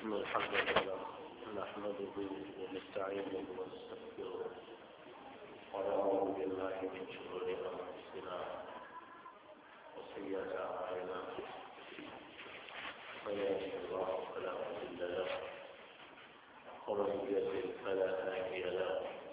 إن الحمد لله نحمده ونستعينه ونستغفره ونعوذ بالله من شرور أنفسنا وسيئات أعمالنا من يهده الله فلا مضل له ومن يضلل فلا هادي له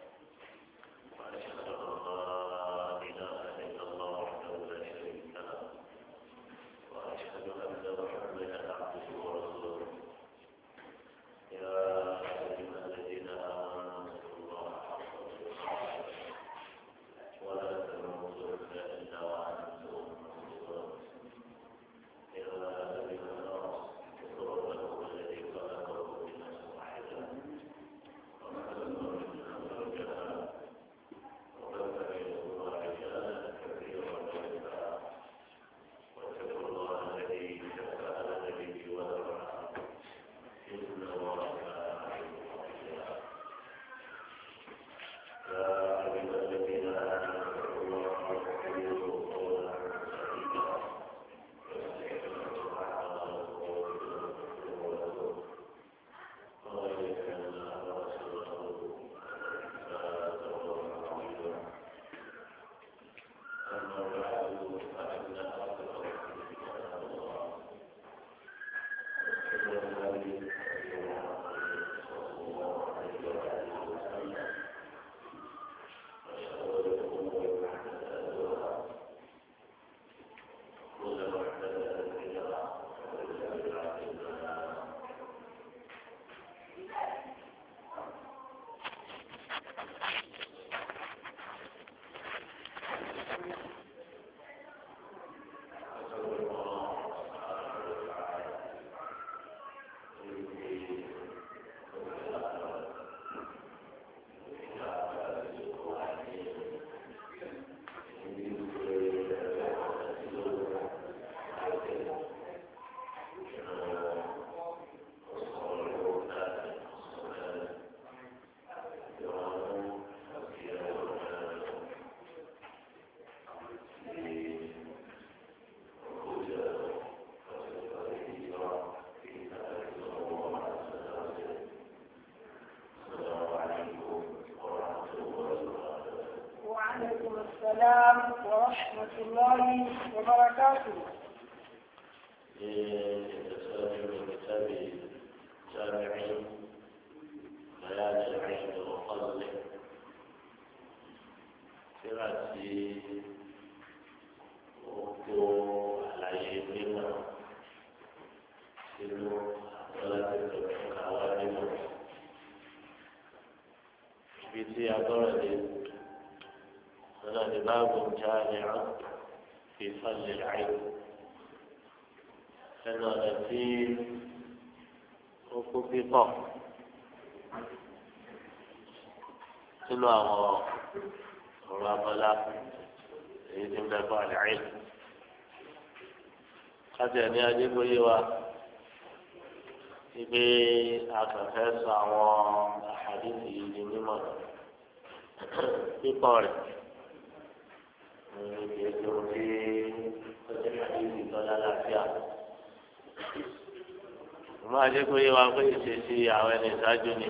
وأشهد أن لا إله إلا الله وحده لا شريك له وأشهد أن محمدا عبده ورسوله يا أيها الذين آمنوا اتقوا الله حق تقاته ولا تموتن إلا وأنتم مسلمون يا أيها الناس اتقوا ربكم الذي خلقكم من نفس واحدة وخلق منها زوجها وبث منهما رجالا كثيرا ونساء واتقوا الله الذي تساءلون به والأرحام إن الله كان عليكم رقيبا يا أيها الذين آمنوا اتقوا الله وقولوا قولا سديدا يصلح لكم أعمالكم ويغفر لكم ذنوبكم ومن يطع الله ورسوله فقد فاز فوزا عظيما أما بعد فإن أصدق الحديث كتاب الله وخير الهدي هدي محمد صلى الله عليه وآله وسلم وشر الأمور محدثاتها وكل محدثة بدعة وكل بدعة ضلالة أسأل الله سبحانه وتعالى وعليكم السلام ورحمة الله وبركاته. لتسلم من كتاب جامع بيان العلم وفضله قراءتي وقوع على منا سلو ولا تترك عوالم بيتي أدوري هذا باب جامع في فضل العلم ẹnu ọ̀nà tí ó kú pípọ̀ sínú àwọn ọ̀rọ̀ abọ́lá èyí tí ń bẹ fún àlàyé kájí ẹni adégbóyè wa ibi akànfẹ́ sọ àwọn àhàdìsì yìí di mímọ̀ pípọ̀ rẹ̀ ní kìí ṣe ohun tí ó ṣe àdìsì tọ́lá láfíà. Mo máa jẹ́ kó yé wa pé ìṣesí àwọn ẹni ìṣáájú ni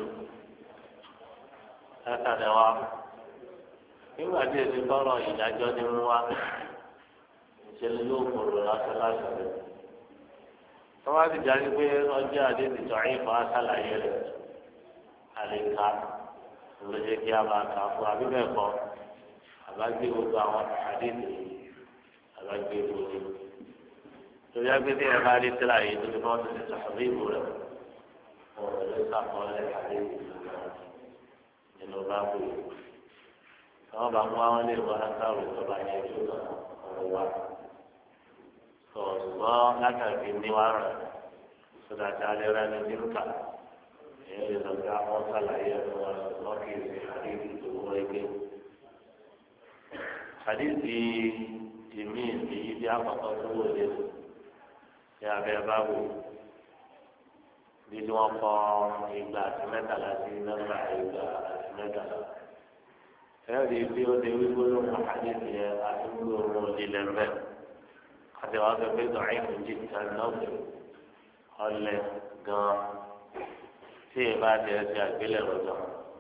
látàdé wa. Nígbà tí èsì tọrọ ìdájọ́ ní mú wa, ìṣẹ̀lẹ̀ yóò kúrò lásán lásán rẹ̀. Wọ́n wá sì jáde pé ọjọ́ àdé ti tọ́ àyè fún aṣàlàyé rẹ̀. Àlèkà ló jẹ́ kí a máa kà fún abíbẹ̀ kọ́. Àbágbé gbogbo àwọn àdéhùn àbágbé gbogbo. Torí agbẹ́dẹ́ ẹ̀ bá rí tíra yìí tó ní bá tó ti sọ̀rọ̀ ìbò rẹ̀ ọ̀rọ̀ ló sàkọọ́lẹ̀ àdéhùn nínú báàbò yìí. Àwọn bá mú àwọn lè wọ́n látàrò tó bá yẹ kí ọ̀rọ̀ wá. Ṣùgbọ́n látàrí níwá rẹ̀ sọ̀dà tí a lè rẹ́ ní nípa èyí lè sọ pé àwọn sàlàyé ẹ̀rọ wọn ṣùgbọ́n kì í ṣe àdéhùn tó wọ́n ẹgbẹ́. Àdéhùn ìmí èyí bí àkọ́kọ́ tó wọlé ní abẹ́ báwo bí wọ́n kọ́ igba àti mẹ́tàlá sí nọ́mbà igba àti mẹ́tàlá. ẹ̀rí bí ó lè wí gbólóhùn àdéhùn yẹn àti gbólóhùn òdìlẹ̀ mbẹ́ àti wàá fẹ́ pé dọ̀ọ́yìn fún jìtá náà ọlẹ̀ gan-an tí ìbá tiẹ̀ ti àgbélẹ̀rọ jọ.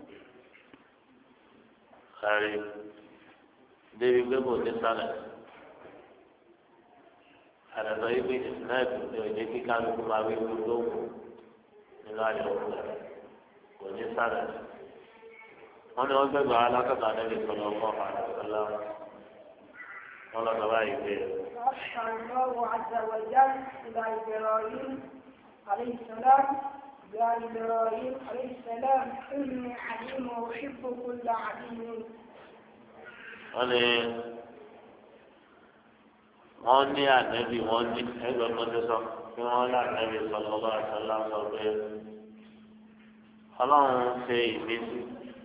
kárí débi pé kò ní sálẹ̀ àdàtọ̀ yìí pé ìsìnàìtì ní òye kíkà ló máa wí gbogbo nínú ayọ̀ òkúta kò ní sálẹ̀. wọ́n ní wọ́n gbẹ́gbẹ́ alákàtà níbi ìsọ̀rọ̀ ọkọ̀ àdàtọ̀lá wọn lọ́dọ̀ báyìí pé. أشهد الله عز وجل إلى إبراهيم عليه السلام يا إبراهيم عليه السلام إني عليم أحب كل عليم. wọ́n ní ànábì wọ́n ní ẹgbẹ́ mọ́tò sọ kí wọ́n ní ànábì sallallahu alaihi wasallam sọ pé ọlọ́run ṣe ìmísí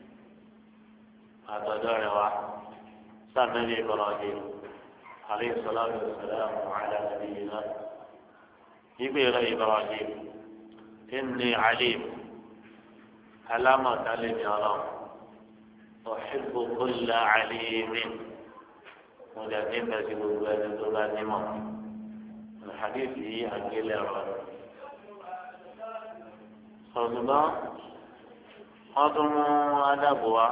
àtọ̀dọ̀ rẹ̀ wá sàmẹ́lì Ibrahim alayhi salatu wassalam ala nabiyyina ìbéèrè Ibrahim inni alim alámọ̀tálẹ̀ ní ọlọ́run uhibbu kulla alimin. ولكن تجد أن تلازم الحديث هي أجل صدق خاتم أدبوا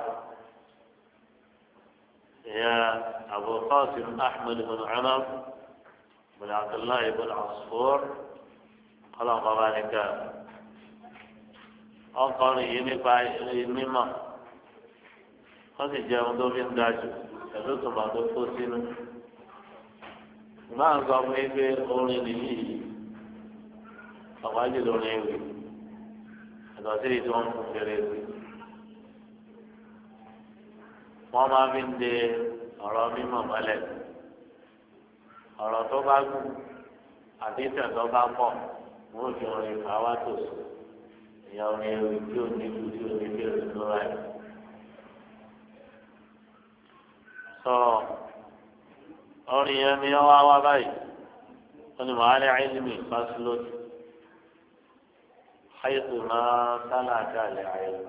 يا أبو قاسم أحمد بن عمر بن عبد الله بن عصفور قال قبالك أقل ينفع مما قد جاءوا دوبين داجو pẹ̀lú tòmátò tó sínú. Máa ń sọ fún yín pé orin nìyí ọ̀pájì lórin ewì ẹ̀dọ̀ sí ìdí wọn fún fèrè sí. Wọ́n máa fi ń de ọ̀rọ̀ mímọ̀ mọ́lẹ̀. Ọ̀rọ̀ tó bá gùn àti ìtẹ̀ tó bá pọ̀ wọ́n fi orin àwa tò sí. Ìyá orin ewì tí ò ní kú tí ò ní bèrè lóra ẹ̀. ọrìn yẹn ni ọwọ́ wá báyìí wọ́n ní màálí àìlímì fásilódì حيث ما سلك العلم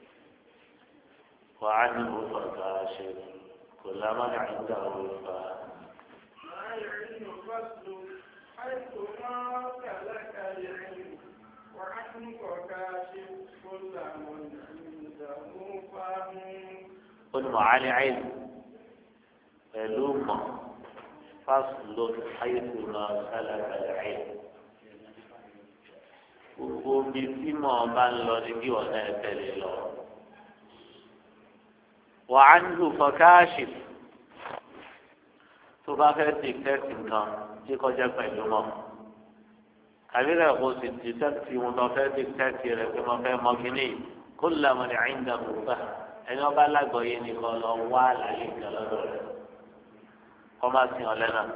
وعنه فكاشف كل من عنده فهم. ما العلم فصل حيث ما سلك العلم وعنه فكاشف كل من عنده فهم. قل معالي علم علوم فصل حيث ما سلك العلم gbogbo bí tí mo bá ń lọ ní bí ọ̀nà ẹ̀tẹ̀lẹ̀ lọ. wà á ń lù fọkáàṣì tó bá fẹ́ dìkẹ́tì nǹkan tí kọjá pẹ̀lú mọ́. àbílẹ̀ kò sì dìkẹ́tì wọn lọ fẹ́ dìkẹ́tì rẹ̀ pé mo fẹ́ mọ kínní kó làmọ́ ní àyíǹda kò fà ẹni ọba lágbọ̀ọ́yé nìkan lọ wá àlàyé ìkan lọ́dọ̀ rẹ̀ kọ́ máa sìn ọ́ lẹ́nà.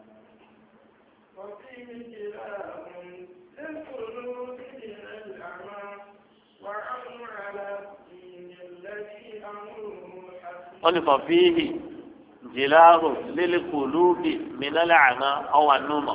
wọ́n ní fọ̀fíìhì jìláàrò lílẹ̀kùlùbì mìíràn àná ọ̀wà nùmọ̀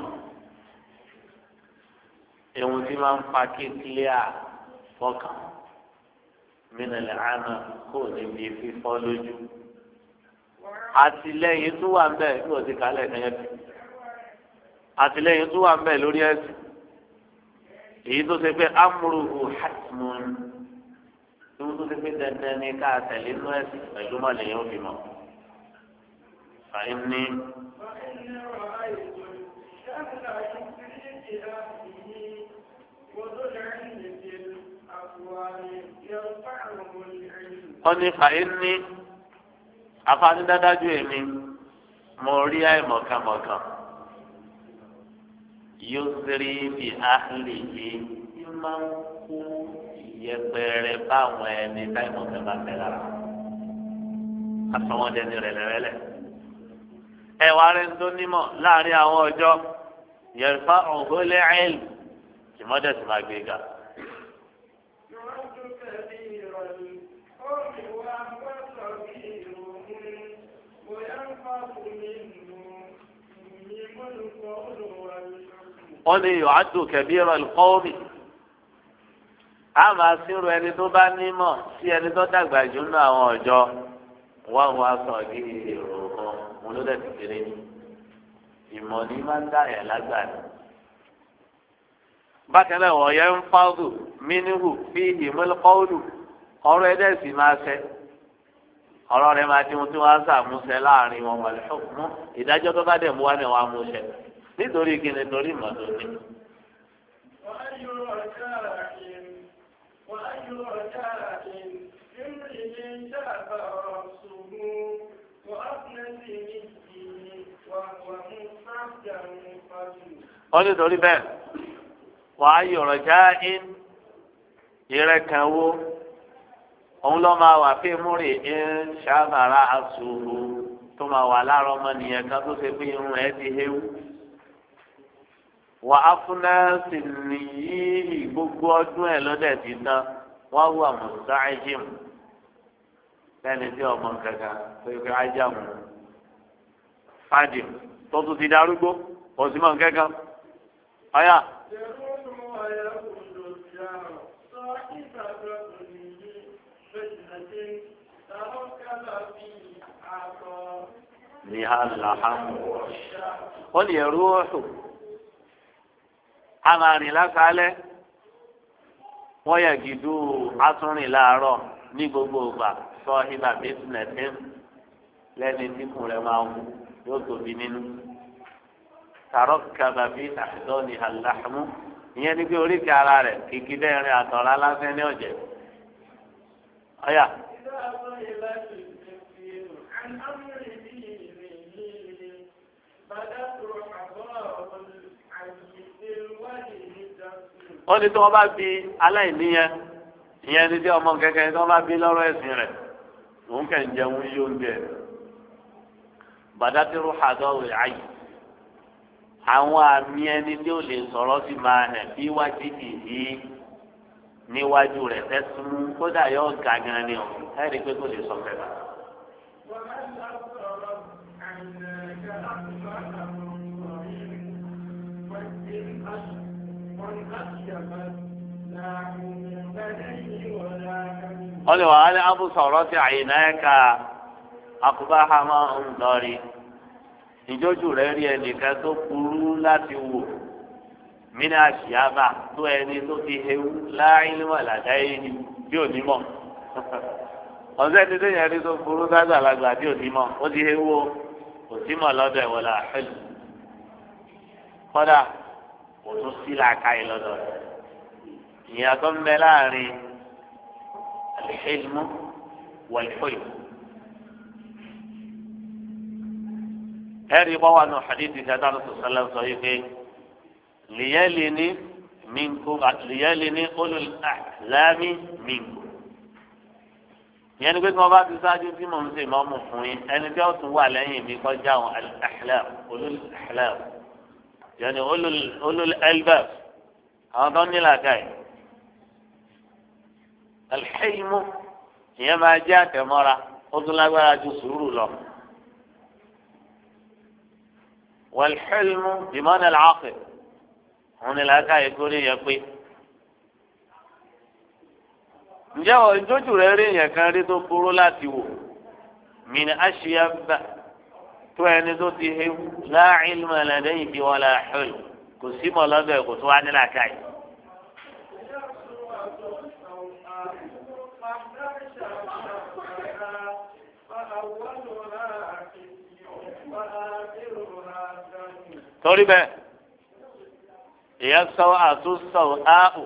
ẹ̀wọ̀n tí máa ń fa kíkílíà fọ́kàn mìíràn àná kò níbi fífọ́ lójú àtìlẹ́yìn tó wà ń bẹ ní òsì kálẹ̀ kẹ́yẹ́ bí àtìlẹ́yìn tó wà ń bẹ lórí ẹ̀sìn èyí tó ṣe pé amúrúhù hàtìmùn ìwọ tó ti pé dandan ní ká tẹ̀lé inú ẹ̀sìn pẹ̀lú mọ̀lẹ́yìn òbí mọ̀. fàyín ní. wọ́n ní fàyín ní afánidádájú èmi mo rí àìmọ̀kànmọ̀kàn yóò ṣeré bí áhìlì yìí máa ń kú yẹpẹrẹ báwọn ẹni táìmù ọ̀sẹ̀ bá fẹ́ lára àtọwọ́n dẹni rẹ̀ lẹ́rẹ́lẹ̀. ẹ̀wà rẹ̀ ń tó nímọ̀ láàrin àwọn ọjọ́ yẹ̀rìfà ọ̀gọ́lẹ̀ ẹ̀ẹ́lì tìmọ́dẹ̀ sì máa gbé ga. wọ́n ní yóò àdùn kẹ̀bí ẹ̀rọ ìkọ́wọ́mì. a máa sírò ẹni tó bá nímọ̀ sí ẹni tó dàgbà jù nínú àwọn ọ̀jọ́ wọ́n wá sọ ní èrò kan mo ló dẹ̀ ti kéré ní ìmọ̀ ní máa ń dá ẹ̀ lágbàá bákan náà wọ́n yẹ ń fáwọ́dù mínú fi ìmúlẹ́kọ́ọ̀lù ọ̀rọ̀ ẹ̀dẹ́ sì máa ṣẹ ọ̀rọ̀ rẹ̀ máa dín tí wọ́n á sàmúṣẹ láàrin wọn wọlé fún ìdájọ́ tó bá dẹ̀ mú wá ní wọn á mú ṣẹ nítorí kíni torí ìmọ̀tò ní. wọ́n ní torí bẹ́ẹ̀ wàá yọ̀rọ̀ já in ìrẹ́kànwó òun ló máa wà fí múrì ń ṣàbàrà àṣùrù tó máa wà láàárọ̀ ọmọnìyàn kan tó ṣe pé irun ẹ̀ ti héwú. wà á fúnná sí nìyí gbogbo ọdún ẹ̀ lọ́dẹ̀ ti tán wọ́n wà mùsáàjìm lẹ́ni tí ọmọ kankan pé pé ajá mu fàdìm tó tún ti darúgbó kò sí mọ̀ kankan. ọ̀yà. ní àlàáhàmù wọ́n lè rú ọ̀ṣù amàrìn lásàálẹ̀ wọ́n yẹ gìdú atúrìn láàárọ̀ ní gbogbo ìgbà sọ ibà bísínẹ̀tì lẹ́ni tíkùn rẹ̀ máa wù yóò tóbi nínú tààrọ̀ kábàbí àtọ́ ní àlàáhàmù ìyẹn ní pé oríkì ara rẹ̀ kìkì dẹ́rin àtọ̀rọ̀ aláṣẹ ní ọ̀jẹ̀ ọ̀yà. wọ́n ní tí wọ́n bá bí aláìníyẹn ìyẹn ní tí ọmọ kẹ̀kẹ́ tí wọ́n bá bí lọ́rọ̀ ẹ̀sìn rẹ̀ òun kẹ̀ ń jẹun yí oúnjẹ bàdátìrú àdọ́wò àyè àwọn àmì ẹni tí ó lè sọ̀rọ̀ sí máa hẹ̀ bí wájú ìdí níwájú rẹ̀ fẹ́sùn kódà yóò ga gan ni ọ̀ ẹ̀rí pé kò lè sọ fẹ́ bá. wọ́n lè wà á ní abúsọ̀rọ̀ tí àyìnáyẹ́ka akúbáhá máa ń lọrí ìjójú rẹ̀ rí ẹnìkan tó burú láti wò mina àṣìyábà tó ẹni tó ti hewu láàrin wà ládàáyé ni bí ò ní mọ̀ ọ̀sẹ̀ tí tó yẹn rí tó burú dágbàlagbà bí ò ní mọ̀ ó ti hewu kò sí mọ̀ lọ́dọ̀ ẹ̀ wọlé àfẹ́lù kọ́dà kò tún sí làákàyè lọ́dọ̀ rẹ̀ ìyàtọ̀ ń bẹ láàrin al-hilmu wal-hulm. ẹ̀rí bọ́ wà nù hadithi kẹta ló sọ̀sọ́lá sọ yìí pé liyalini minkum liyalini ulul ahlami minkum. ìyẹn ni pé tí wọ́n bá ti sáájú tí mò ń sè mọ́ mú fún yín ẹni tí wọ́n tún wà lẹ́yìn mi kọjá àwọn al-ahlam ulul ahlam yẹni ulul albab àwọn tó ń ní làákàyè. alḥilmu ìyẹn máa jẹ́ àtẹ̀mọ́ra ó tún lágbára ju sùúrù lọ. wàlḥilmu bimánà làákè òun ni làákàyè kórè yẹ pé. ǹjẹ́ ọ̀ ìjójú rẹ̀ rí yẹn kan rí tó kúrú láti wò min aṣíyàbá tó ẹni tó ti hewu la ilma ladayhi wala hulm kò sí mọ̀ lọ́dọ̀ ẹ̀ kò tó wá ní làákàyè. torí bẹ́ẹ̀ ìyẹn sọ àtúnṣọ áhù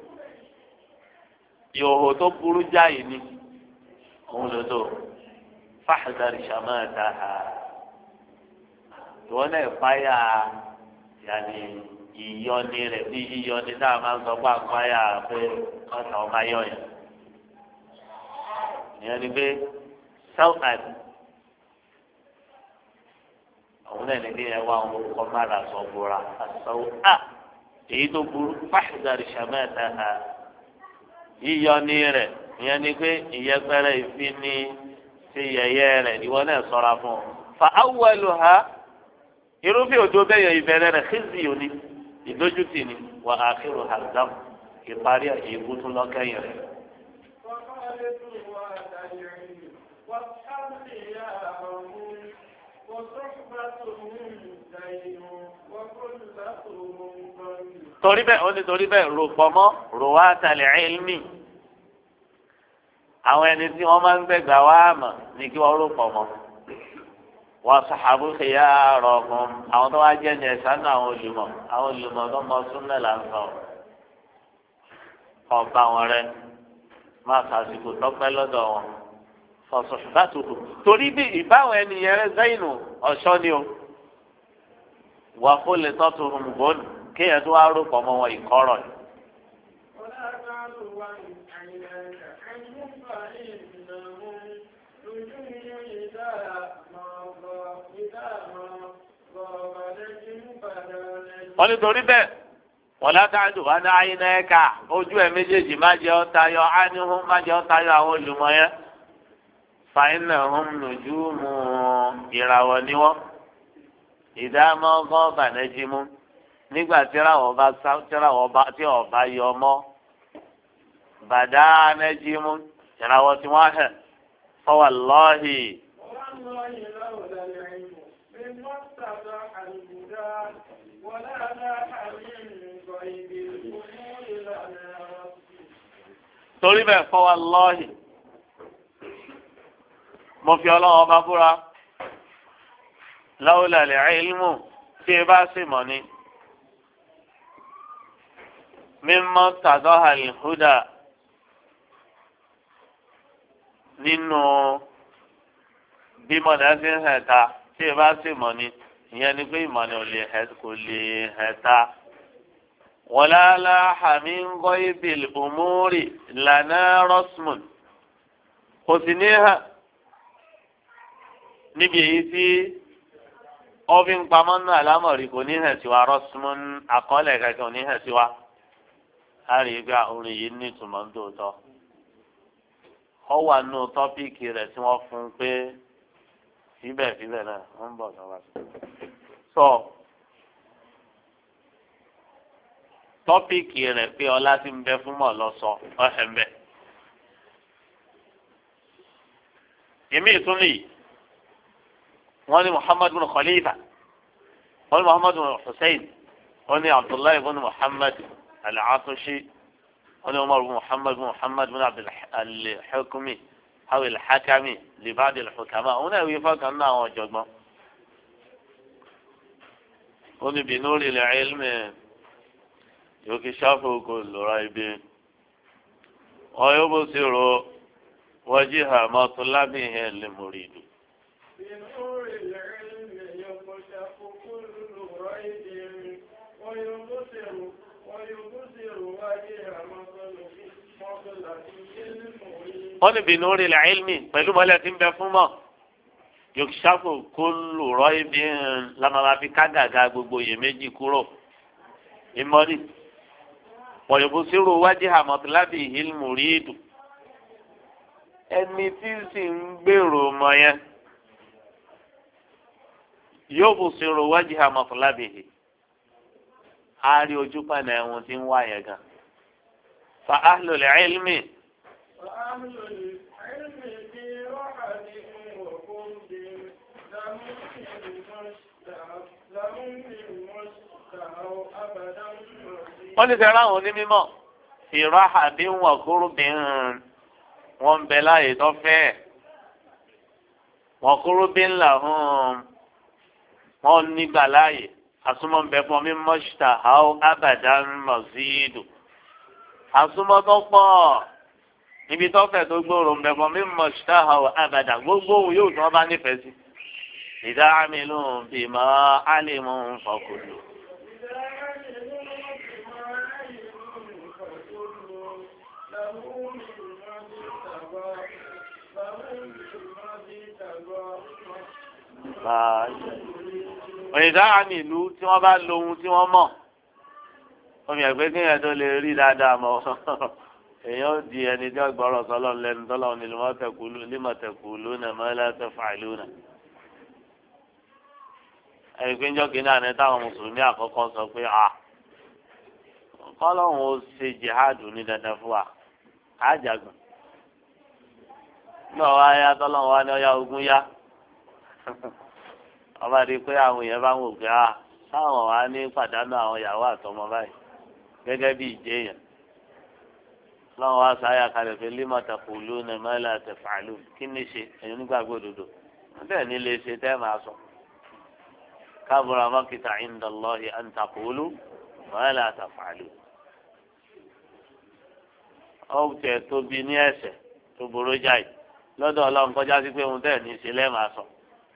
ìhòòhò tó burú jáì ni òun ló tó fáḥdàr ṣàmáàtàhà ìwọ náà fáyà yàní ìyọni rẹ̀ bí yíyọni náà máa ń sọ pé àpáyà pé ọ̀sán ọmọ ayọ̀ yẹn ìyẹn ni pé sọ́ọ̀tàn òun náà ní kí ẹ wá àwọn orúkọ mára sọ bóra àsọwò a èyí tó burú fáḥdàr ṣàmáàtàhà yíyọni rẹ̀ ìyẹn ni pé ìyẹpẹrẹ ìfini ti yẹ̀yẹ́ rẹ̀ ìwọ náà ṣọ́ra fún ọ. fa awwaluha irúfẹ́ òjò bẹ́yẹ ìbẹ̀rẹ̀ rẹ̀ khizyun ni ìdójútì ni wa akhiruha dam ìparí ìbú tún lọ́kẹ́yìn rẹ̀. torí bẹ́ẹ̀ ó ní torí bẹ́ẹ̀ rò pọ̀ mọ́ rò wá tàlẹ̀ ilmi àwọn ẹni tí wọ́n máa ń gbẹ̀gbà wá mọ̀ ní kí wọ́n rò pọ̀ mọ́ wọ́n sàhábù kìyà rọ̀gùn àwọn tó wá jẹ́ ní ẹ̀sán náà àwọn olùmọ̀ tó mọ súnmọ́ là ń sọ ọba wọn rẹ máa sàṣìkò tọ́pẹ́ lọ́dọ̀ wọn fọ̀sọ̀fọ̀tàtùkù torí bí ìbáwọn ènìyàn rẹ zẹ́yìnù ọ̀ṣọ́ ni o wà kó lè tọ́tù rùmùbọ́ọ̀lù kéèyàn tó wá rò pọ̀ mọ́ wọn ìkọ́rọ̀ ni. wọ́n ní torí bẹ́ẹ̀ wọ́n látàdù wá ní àyínà ẹ̀ka ojú ẹ̀ méjèèjì má jẹ́ ọ́ tayọ ánìhùn má jẹ́ ọ́ tayọ àwọn olùmọ̀ yẹn fàyínà hùn lójú mu ìràwọ̀ ni wọ́n ìdámọ́ gán bànẹ́jì mú nígbà tí ọba yọ mọ́ bàdá anẹ́jì mú ìràwọ̀ tí wọ́n hẹ̀ fọwọ́ lọ́ọ̀hì. torí bẹ́ẹ̀ fọwọ́ lọ́ọ̀hì mo fi ọlọ́wọ́ bá búra láwùlà lè ilmù tí ẹ bá sì mọ̀ ní mímọ́ tàdọ́ àlìhúdà nínú bí mọ̀dájú ń hẹ̀ta tí ẹ bá sì mọ̀ ní ìyẹn ni pé ìmọ̀ ni kò lè hẹ̀ta. wala laha min ghaibil umuri lana rasmun kò sì ní hàn níbi èyí tí ọbí ń pamọ́ náà lámọ̀rí kò ní hàn sí wa rasmun àkọọ́lẹ̀ kankan ò ní hàn sí wa. a rí i pé orin yìí ní ìtumọ̀ ń tòótọ́ ọ wà nù tọ́píìkì rẹ̀ tí wọ́n fún un pé fíbẹ̀ náà wọ́n ń bọ̀ sọ́wọ́ sọ tọ́píìkì rẹ̀ pé ọlá ti ń bẹ fún mọ̀ lọ́sọ ọ̀hẹ̀ mbẹ́. èmi ìtúnlẹ̀ yìí wọ́n ní Muhammad bin Khalifa wọ́n ní Muhammad bin Hussein wọ́n ní Abdullahi bin Muhammad al-Atashi wọ́n ní Umar bin Muhammad bin Abdul al-Hukmi aw al-Hakami li ba'd al-hukama wọ́n náà wí fọ́kàn náà àwọn ọ̀jọ̀gbọ́n. wọ́n ní binuri al-ilmi yukishafu kullu raibin wa yubsiru wajha matlabihi al-murid. بنور العلم يكشف كل ريب ويبصر وجه مطلب المريد. wọ́n ní binuri al-ilmi pẹ̀lú mọ́lẹ̀ tí ń bẹ fún mọ́ yukishafu kullu raibin lamama fi kágàgà gbogbo iyèméjì kúrò ìmọ̀ni wa yubsiru wajha matlabihi al-murid ẹni tí sì ń gbèrò mọ́ yẹn yóò bù sírò wájú àmọ̀fúnlábìhì á rí ojú pàdé ẹ̀hún tí ń wá yẹn gan. fa ahlul ilmi. wọ́n ní sẹ́ra àwọn onímọ̀ ìrọ̀hà bí wọ́n kúrú bí wọ́n ń bẹ láàyè tó fẹ́ wọ́n kúrú bí ńlá wọ́n nígbà láàyè àsúmọ̀ ń bẹ fún mi mọ́ṣítà àwọn abadan mọ̀síìdù àsúmọ̀ tó pọ̀ ibi tó fẹ́ tó gbòòrò ń bẹ fún mi mọ́ṣítà àwọn abadan gbogbo òun yóò tún ọba nífẹ̀ẹ́ sí ìdá àmìlú bímọ álìmù fọkùlù. òyìnbá àmì ìlú tí wọ́n bá lo ohun tí wọ́n mọ̀ omi ẹ̀gbẹ́ kéèyàn tó lè rí dáadáa mọ́ èèyàn ó di ẹni tí wọ́n gbọ́rọ̀ sọ́lọ́ lẹ́nu tọ́lọ́ ní límọ̀tẹ̀kù lónà mọ́lá tẹ̀fà lónà. ẹ̀gbẹ́njọ́ kìíní àná táwọn mùsùlùmí àkọ́kọ́ sọ pé kọ́lọ́hún ó ṣe jihadu ní dandan fún wa àjàgùn náà wá yá tọ́lọ́hún wá ní ọyá ogun yá ọba di pé àwọn èèyàn bá ń wò pé táwọn wà ní pàdánù àwọn ìyàwó àtọmọ báyìí gẹ́gẹ́ bí ìjẹ yẹn lọ́wọ́ wa sáyà kalẹ̀ pé lima taquluna ma la taf'alun kí ni ṣe ẹ̀yin nígbàgbọ́ òdodo bẹ́ẹ̀ ni lè ṣe tẹ́ máa sọ kabura makita inda Allahi an taqulu ma la taf'alun. ọ̀tẹ̀ tóbi ní ẹ̀ṣẹ̀ tó burú jáì lọ́dọ̀ ọlọ́run kọjá sí pé òun tẹ̀ ní ṣe lẹ́ẹ̀ máa sọ.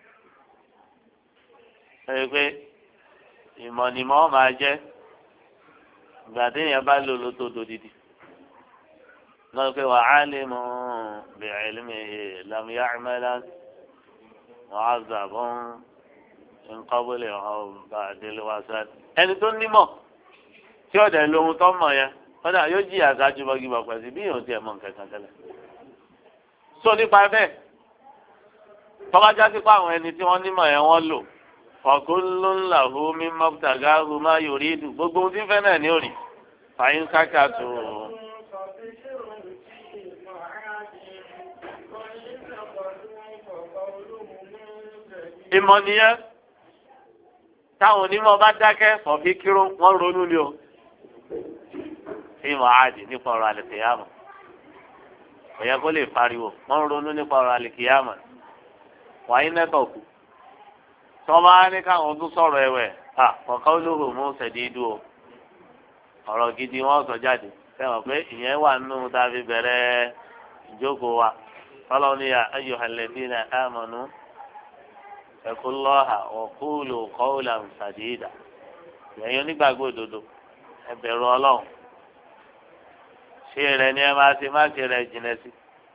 ẹ pé ìmọ̀ ni mọ́ máa jẹ́ ìgbà téèyàn bá lò ló tó dodidi. lọ́dọ̀ pé wa 'alimun bi'ilmihi lam ya'malan mu'azzabun min qablihi ba'dal wasad. ẹni tó nímọ̀ tí ọ̀dẹ̀ lóhun tó mọ̀ yẹn kọ́dà yóò jí àṣáájú bọ́gìbọ̀ pẹ̀sì bí yóò tiẹ̀ mọ̀ nǹkan kan tẹ́lẹ̀. sọ nípa bẹ́ẹ̀ tọ́lájá sí pé àwọn ẹni tí wọ́n nímọ̀ yẹn wọ́n lò kullun lahu mimma ibtaghahu ma yuridu gbogbo ohun tí ń fẹ́ náà ní òrì fàyín kákà tó. ìmọ̀ nìyẹn táwọn onímọ̀ bá dákẹ́ fọ̀fí kíró wọ́n ronú ni o. fíìmù àádì nípa ọ̀rọ̀ àlìkìyàmọ̀ òye kó lè pariwo wọ́n ronú nípa ọ̀rọ̀ àlìkìyàmọ̀ wàyí nẹ́tọ̀ọ̀kù tí wọ́n bá ní káwọn tún sọ̀rọ̀ ẹ̀wẹ̀ kọ̀ọ̀kan olóhùn mú sẹ̀dídú o ọ̀rọ̀ gidi wọ́n sọ jáde fẹ́ràn pé ìyẹn wà nínú tá a fi bẹ̀rẹ̀ ìjókòó wa fọlọ́ ní ayyuhal ladina amanu ittaqullaha wa qulu qawlan sadida ìyẹn onígbàgbọ́ òdodo ẹ bẹ̀rù Ọlọ́run ṣé rẹ ni ẹ máa ṣe má ṣe rẹ jìnnà sí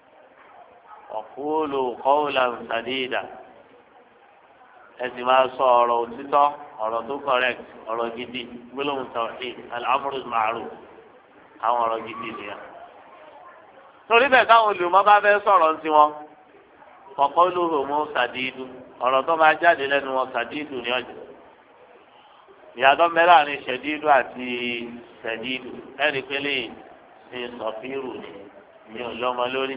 ọ̀kúlù qawlan sadida ẹ sì máa sọ ọ̀rọ̀ òtítọ́ ọ̀rọ̀ tó correct ọ̀rọ̀ gidi gbólóhùn tawhid al-amru al-ma'ruf àwọn ọ̀rọ̀ gidi nìyẹn. torí bẹ́ẹ̀ káwọn olùmọ̀ bá fẹ́ sọ̀rọ̀ ní tiwọn qawluhum sadidu ọ̀rọ̀ tó máa jáde lẹ́nu wọn sadidu ní ọjà ìyàtọ̀ mẹ́rin àní ṣẹ̀dídù àti ṣẹ̀dídù ẹ̀rí pélé ní sọ̀fírù ní ọlọ́mọ lórí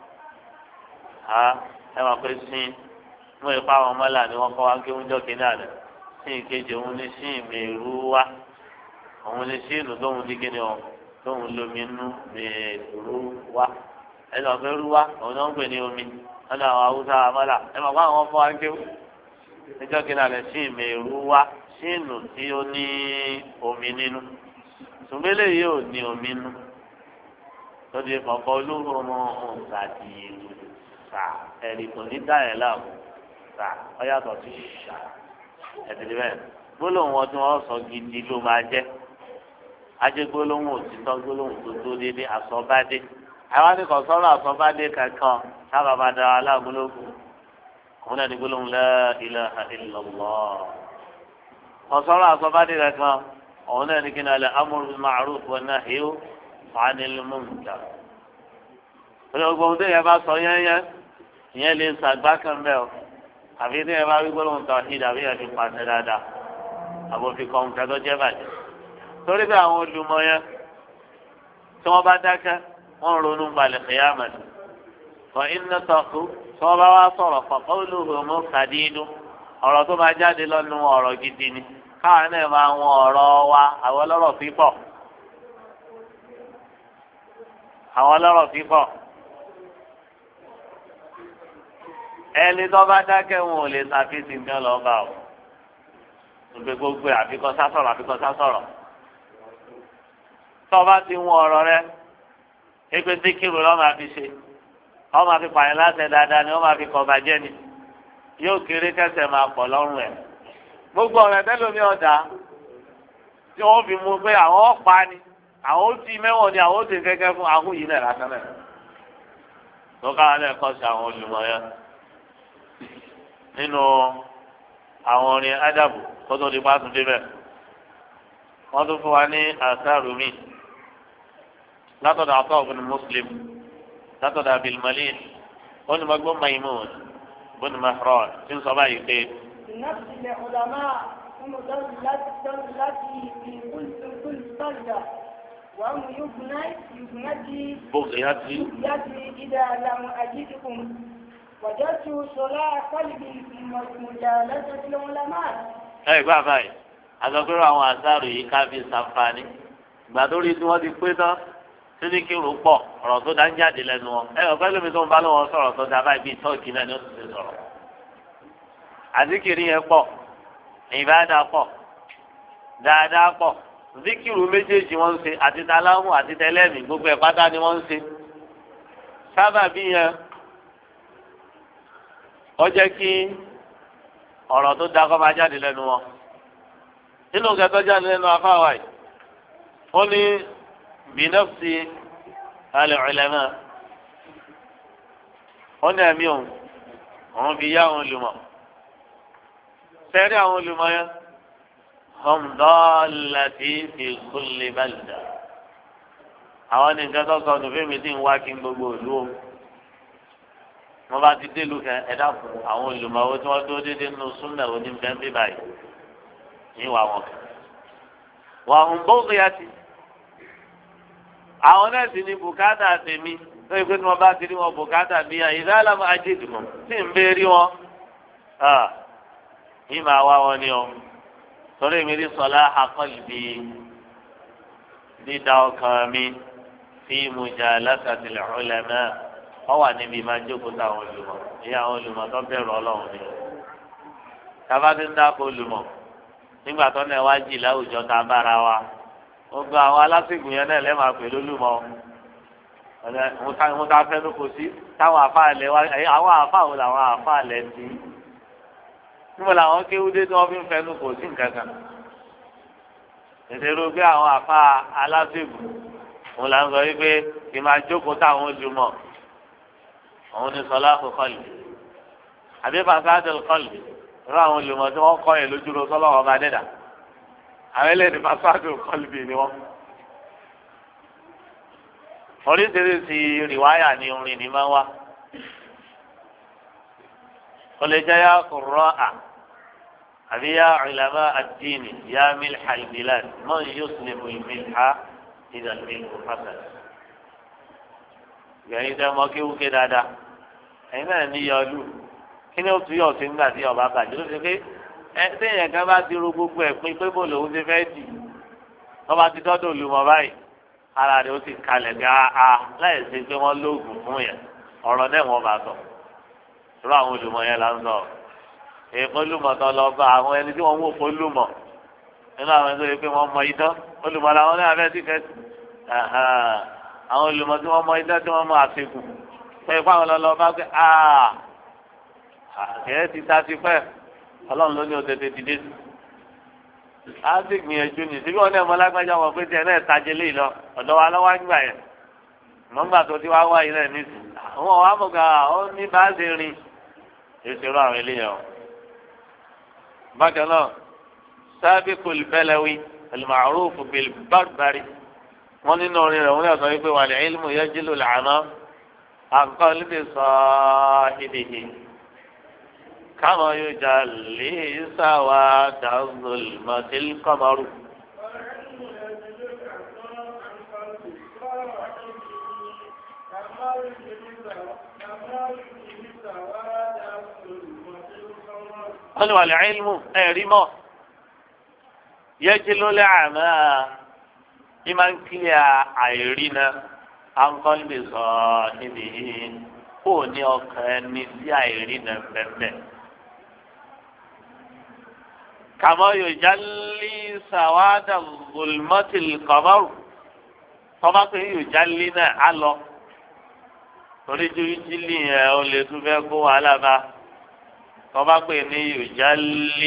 ẹ máa pẹ́ sí mú ipa àwọn ọmọlá ni wọ́n kọ́ wá kí wọ́n jọ́ kínní àná sí ìkejì òun ní sí ìmẹ̀rú wá òun ní sí ìlú tóun ní kíni ọ tóun lómi nú mẹ̀rú wá ẹ lọ fẹ́ rú wá òun náà ń pè ní omi wọn ní àwọn haúsá ọmọlá ẹ máa kọ́ àwọn fọ́ wá kí wọ́n níjọ́ kínní àná sí ìmẹ̀rú wá sínú tí ó ní omi nínú tùmílẹ̀ yìí ò ní omi nínú tó di kọ̀ọ̀kan olóhùn ọmọ ọ̀sàdì sà ẹ̀rì kò ní dá ẹ̀ láàmú sà ọ̀yàtọ̀ sí sà ẹ̀dìdì bẹ́ẹ̀ gbólóhùn wọn tí wọ́n sọ gidi ló máa jẹ́ ajẹ́ gbólóhùn òtítọ́ gbólóhùn tó tó dédé àsọ̀bádé àwọn akẹ́kọ̀ọ́ sọ̀rọ̀ àsọ̀bádé kankan sábà máa da aláàmúlòkù òun náà ní gbólóhùn la ilaha illallah ọ̀sọ́rọ̀ àsọ̀bádé rẹ̀ kan ọ̀hún náà ní kí n alẹ́ amúrú ma'ruf wa nahyu 'anil munkar. gbogbo ohun tí yẹn bá sọ yẹ́nyẹ́ ìyẹn lè sàgbá kan bẹ́ẹ̀ o àfi tí yẹn bá wí gbólóhùn tawhid àbí yẹn fi pàṣẹ dáadáa àbòfin kan nǹkan tó jẹ́ bàjẹ́. torí bí àwọn olùmọ̀ yẹn tí wọ́n bá dákẹ́ wọ́n ronú balẹ̀ qiyamah wa in nataqu tí wọ́n bá wá sọ̀rọ̀ fa qawluhum sadidun ọ̀rọ̀ tó máa jáde lọ́nu ọ̀rọ̀ gidi ni káwọn náà máa wọn ọ̀rọ̀ wa àwọn ọlọ́rọ̀ fífọ̀ ẹni tó bá dákẹ́ wọn ò lè ṣàfihàn nǹkan lọ́ba o gbogbo gbogbo àfikọ́ sásọ̀rọ̀ tó bá ti wọn ọ̀rọ̀ rẹ ẹgbẹ síkírù lọ́ọ́ máa fi ṣe wọ́n máa fi pààyàn láṣẹ dáadáa ni wọ́n máa fi kọ̀ bàjẹ́ ni yóò kéré kẹsẹ̀ máa pọ̀ lọ́rùn ẹ̀ gbogbo ọ̀rẹ́ tẹ́lómi ọ̀dà tí wọ́n fi mú pé àwọn ọ̀pá ni àwọn ó ti mẹ́wọ̀n ni àwọn ó ti kẹ́kẹ́ fún ahùn yìí náà lásán náà tó káwọn náà kọ́ sí àwọn olùmọ̀ yẹn nínú àwọn orin ádàbù kó tó di pàtó débẹ̀ wọ́n tún fún wa ní àṣàrò mi látọ̀dọ̀ àtọ̀ ọ̀gbìn Muslim látọ̀dọ̀ Abil Malih wọ́n ní magbọ́n Maimun بن مهران في صباح الخير نفس العلماء هم التي في كل صلة وهم بغيتي إذا لم أجدكم وجدت صلاح قلبي في مجالسة العلماء. ẹ gbà báyìí àgbàgbérò àwọn àṣàrò yìí ká fi ṣàǹfààní ìgbà tó rí tí wọ́n ti pé tán títí kí rò pọ̀ ọ̀rọ̀ tó dá ń jáde lẹ́nu wọn ẹ ọ̀fẹ́ lómi tó ń bá lọ́wọ́ sọ̀rọ̀ tó dá báyìí bíi tọ́ọ̀kì náà ni ó ti ṣe sọ̀rọ̀ àzíkiri yẹn pọ̀ ìbáàdà pọ̀ dáadáa pọ̀ zikiru méjèèjì wọ́n ń ṣe àti talámù àti tẹlẹ́mì gbogbo ẹ̀ pátá ni wọ́n ń ṣe sábàbí yẹn ó jẹ́ kí ọ̀rọ̀ tó da kọ́ máa jáde lẹ́nu wọn nínú kẹtọ́ jáde lẹ́nu afáwa yìí ó ní bínọ́fsì al-ulama ó ní ẹ̀mí òun fi yá àwọn olùmọ̀ sẹ́rí àwọn olùmọ̀ yẹn ọ̀mdọ́ọ̀lẹ́tì fi kulli balda àwọn ní nǹkan tó sọ ọdún fíìmù tí ń wá kí n gbogbo ìlú o wọ́n bá ti délùú kẹ ẹ̀dá fún àwọn olùmọ̀wé tí wọ́n dúró déédéé nínú súnmọ̀ òní bẹ́ńbí báyìí ní ìwà wọn. wà ń bókè ya ti àwọn náà sì ní bùkátà tèmi lórí pé tí wọ́n bá ti rí wọn bùkátà bí i ìdá àlámà ajé ìdùnnú tí ń bẹ́ẹ̀ rí wọn yìí máa wá wọn ní ọ torí mi rí sọlá àkọlùbí dídá ọkàn mi fi mujalasatil ulama wọ́n wà níbi máa jókòó táwọn olùmọ̀ ìyá àwọn olùmọ̀ tó bẹ̀rù ọlọ́run ni. tábàtí ń dáko olùmọ̀ nígbà tó náà wá jì láwùjọ tá a bára wa gbogbo àwọn alásìkò yẹn náà lẹ́ẹ̀ máa pè lólùmọ̀ mo ta fẹ́ lóko sí táwọn àfáàlẹ̀ wa àwọn àfáàwọ̀ làwọn àfáàlẹ̀ ti níbo làwọn kéwúdé tí wọ́n fi ń fẹ́ lóko sí nǹkan kan. ìṣèlú pé àwọn àfá alásìkò òun là ń sọ wípé kì máa jókòó táwọn olùmọ̀ àwọn ní sọlá kò kọlì àbí fasádì kọlì irú àwọn olùmọ̀ tí wọ́n kọ́ yẹn lójúro sọlọ́wọ́ ọba dẹ́dà àwọn eléyìí fasádì kọlì bì ni wọ́n. oríṣiríṣi rìwáyà ni orin ni máa ń wá ó lè jẹ́ yá kúrọ́ à àbí yá ìlànà àdínì yá mílíà ìbílẹ̀ mọ́ yóò sì lè mílíà ìdàgbé fásitì. ìgbẹ̀yìn tẹ́ mọ́ kí wúké dáadáa ẹ̀yin náà ní yọlú kí ni ó tún yọ̀ sí nígbà tí ọba bàjẹ́ ló ṣe pé téèyàn kan bá ti ro gbogbo ẹ̀ pín pé bò lòun ti fẹ́ dì ọba ti tọ́jú olùmọ̀ báyìí ara rẹ̀ ó ti kalẹ̀ gáà láì ṣe pé wọ́n lóògùn fún yẹn ọ̀rọ̀ náà wọ́n bá sọ irú àwọn olùmọ̀ yẹn là ń sọ èèpọ̀ olùmọ̀ tó lọ bá àwọn ẹni tí wọ́n wò fún olùmọ̀ nínú àwọn ẹni tó yẹ pé wọ́n mọ idán olùmọ̀ làwọn náà fẹ́ sí fẹ́ àwọn olùmọ̀ tí wọ́n mọ idán tí wọ́n mọ àfikún pé fáwọn lọ́lọ́ bá pé kẹ́ẹ́ ti ta ti pẹ́ ọlọ́run ló ní òtètè dìde sí. a sì gbìyànjú ní síbí wọn náà mọ lágbájá wọn pé tiẹ̀ náà tajẹ lé lọ ọ̀dọ̀ wa lọ́wọ́ àgbà yẹn mọ̀ngbà tó ti wá wá yìí náà nísì àwọn ọ̀hún amọ̀gà ó ní bá a ṣe rìn ìṣòro àwọn eléyàn o. bákan náà sabiqul balawi al-ma'ruf bil barbari wọn nínú orin rẹ̀ wọn náà sọ wípé wal ilmu yajilu al-'ama àkọlùbí sahibihi kama yujalli sawada zulmatil qamaru. wọ́n ní wàlẹ̀ ilmu ẹ̀rí mọ́ yajilu al-'ama ìmọ̀ ń kílẹ̀ àìrí náà ankọ́lùbí sahibihi kò ní ọkàn ẹni tí àìrí náà bẹ̀bẹ̀. kàmọ́ yujalli sawada zulmatil qamaru tọ́ba pé yujalli náà á lọ torí ju jílì yẹn ó lè tún fẹ́ kó wàhálà bá tọ́ba pé ní yujalli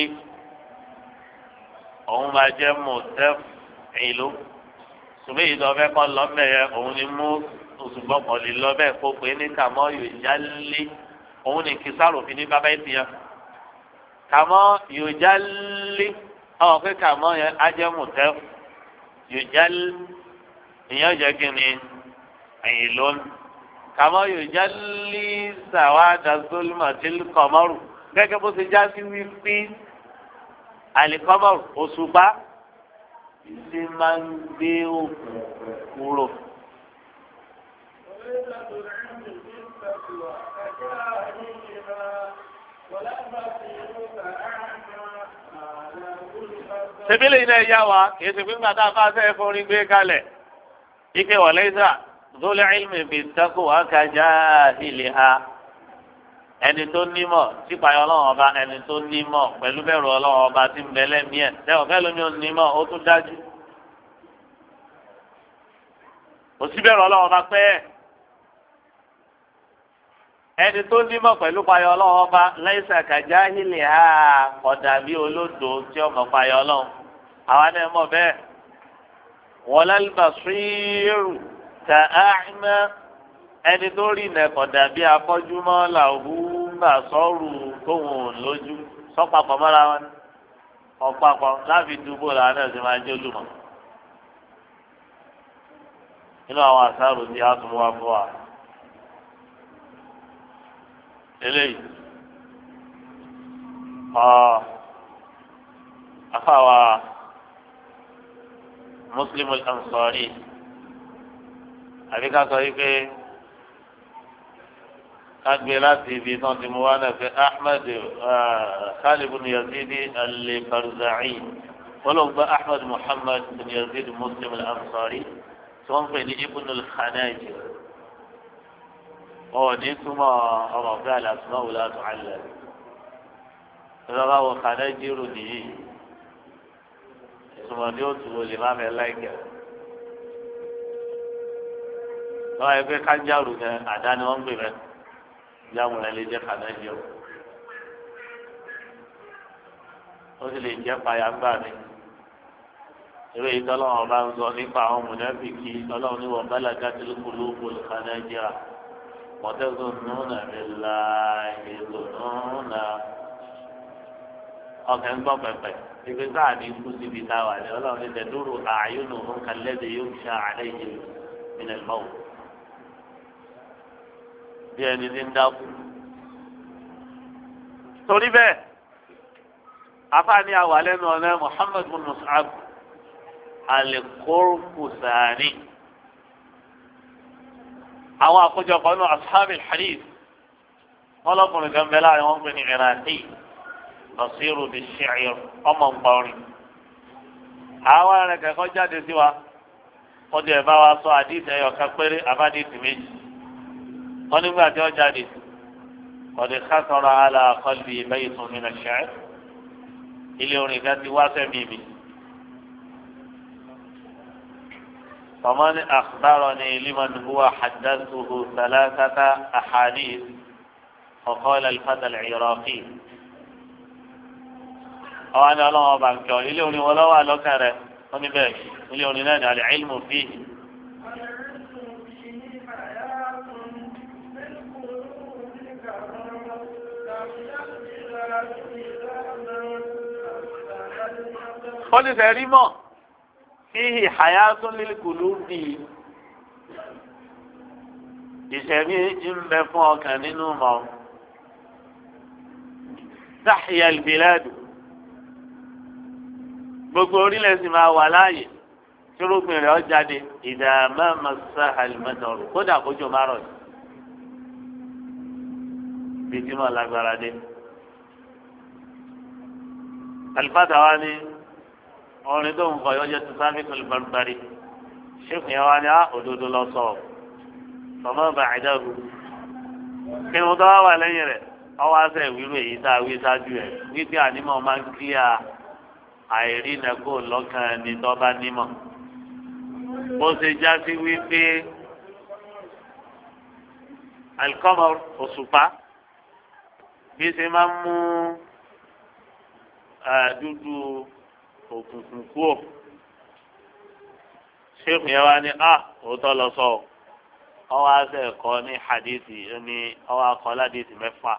òun máa jẹ́ mutaf'ilu sùgbọ́n èyí tó fẹ́ kọ́ lọ́mọ yẹn òun ni mú òṣùgbọ́n kan lè lọ bẹ́ẹ̀ kó pé ní kàmọ́ yujalli òun ni kìsàrò fi ní bábá yìí tiyan kàmọ́ yujalli ọ̀ pé kàmọ́ yẹn ajẹ́ mùtẹ́ yujalli ìyẹn jẹ́ kí ni ẹ̀yìn lónìí kàmọ́ yujalli sawada zulmatil qamaru gẹ́gẹ́ bó ṣe já sí wípé al-qamaru òṣùpá ṣe máa ń gbé òkun kúrò. sebile iná ẹ̀yà wa kìí ṣe fún gbàtà fáṣẹ forin gbé kalẹ̀ ike wọlé sà zoli ilmi bi tako akaja ilé ha ẹni tó nímọ̀ sípayọ Ọlọ́run ọba ẹni tó nímọ̀ pẹ̀lú bẹ̀rù Ọlọ́run ọba tí ń bẹlẹ miẹ lẹwọ fẹlẹ mi ò nímọ̀ ó tún dájú òsì bẹ̀rù Ọlọ́run ọba pẹ́ ẹni tó nímọ̀ pẹ̀lú payọ Ọlọ́run ọba lẹ́yìn sàkàjá ilé ha ọ̀dà bí olódò tí ọmọ payọ Ọlọ́run àwọn ẹ̀ mọ̀ bẹ́ẹ̀ wọlé albasiru ta àìmọ́ ẹni tó rí nẹ̀kọ̀ dàbí afọ́júmọ́ làwù bà sọ́ọ̀rù tóun lójú sọ́pàpọ̀ mọ́ra wọn ọ̀pàpọ̀ láfi dúbò làwọn ẹ̀sìn máa jẹ́ olùmọ̀ nínú àwọn àṣàrò tí a tún wá fún wa eléyìí afáwa Muslim al-Ansari àbí ká sọ yìí pé kagbe láti ibi tán ti mú wá náà fẹ Ahmed Khalid bin Yazid al-Barzai wọlọgbà Ahmed Muhammad bin Yazid Muslim al-Ansari tí wọn pè ní Ibn al-Khanajir ní túmọ̀ ọmọ ọ̀gá àlàsùnà wò látọ̀ àlẹ́ ìrọ̀lá wọ Khanajiru nìyí ìtumọ̀ ní òtún olè má mẹ́ láìkẹ́ lọ́wọ́ ẹgbẹ́ kájàrú ní àdá ni wọ́n ń gbé rẹ̀ jáwé rẹ̀ lè jẹ́ Khanajiru ó sì lè jẹ́ payàgbà mi eré ìtọ́lọ́wọ́n bá ń sọ nípa àwọn mùnáfíkì ọlọ́run ní wọ́n balagatil qulubul Khanajira وتظنون بالله ظنونا ọkàn ń gbọ́ pẹ̀pẹ̀ ibi sáà ní kú síbi táwa ni ọlọ́run ní tẹ̀dúró ààyùnú nǹkan lẹ́dẹ̀ yóò ṣe àlẹ́ yìí nínú ẹ̀mọ́ o bí ẹni tí ń dákú. torí bẹ́ẹ̀ afáàní àwà lẹ́nu ọ̀nà Muhammad bin Mus'ab al-Qurqusani àwọn àkójọpọ̀ nínú ashabil hadith wọn lọkùnrin kan bẹ láàrin wọn pè ní Iraqi basiru bi shi'r ọmọ nkọrin àwọn arìnrìn kẹ́kọ̀ọ́ jáde sí wa wọ́n ti ẹ̀ bá wa sọ àdìsí ẹ̀yọ̀ kan péré àbádìsí méjì wọ́n nígbà tí wọ́n jáde wọ́n ti ká sọ̀rọ̀ àlà qalbi baytun min ash-shi'r ilé orin kan ti wá sẹ́mi mi. فمن أخبرني لمن هو حدثه ثلاثة أحاديث فقال الفتى العراقي أنا الله بانك إليوني ولو على كره أني باش إليوني نادي على العلم فيه قل سريمه fihi hayatun lil qulubi ìṣẹ̀mí ń bẹ fún ọkàn nínú mọ́ tahya al-biladu gbogbo orílẹ̀ sì máa wà láàyè tí rúgbìn rẹ̀ ó jáde idha ma massaha al-mataru kódà kójò má rọ̀ bí tí mo lágbára dé. alifata wa ni orin tó ń kọ yọjọ tó sáfì tó lè barbari ṣéèkì yẹn wá ní òdodo lọ sọ ọmọ bàdàgù kí ni mo tọ́ wà lẹ́yìn rẹ̀ ọwọ́ àṣẹ ìwúrò èyí tá a wí sáájú ẹ̀ wípé ànímọ̀ máa ń kílíà àìrí nàgó lọ́kàn ní tọ́ba nímọ̀ bó ṣe já sí wípé alikọ́mọ òṣùpá bí ṣe máa ń mú dúdú òkùnkùn kúò ṣéèkù yẹn wá ní òótọ́ lọ sọ ọwọ́ àṣẹ ẹ̀kọ́ ní hadithi ní ọwọ́ akọ́ ládìsí mẹ́fà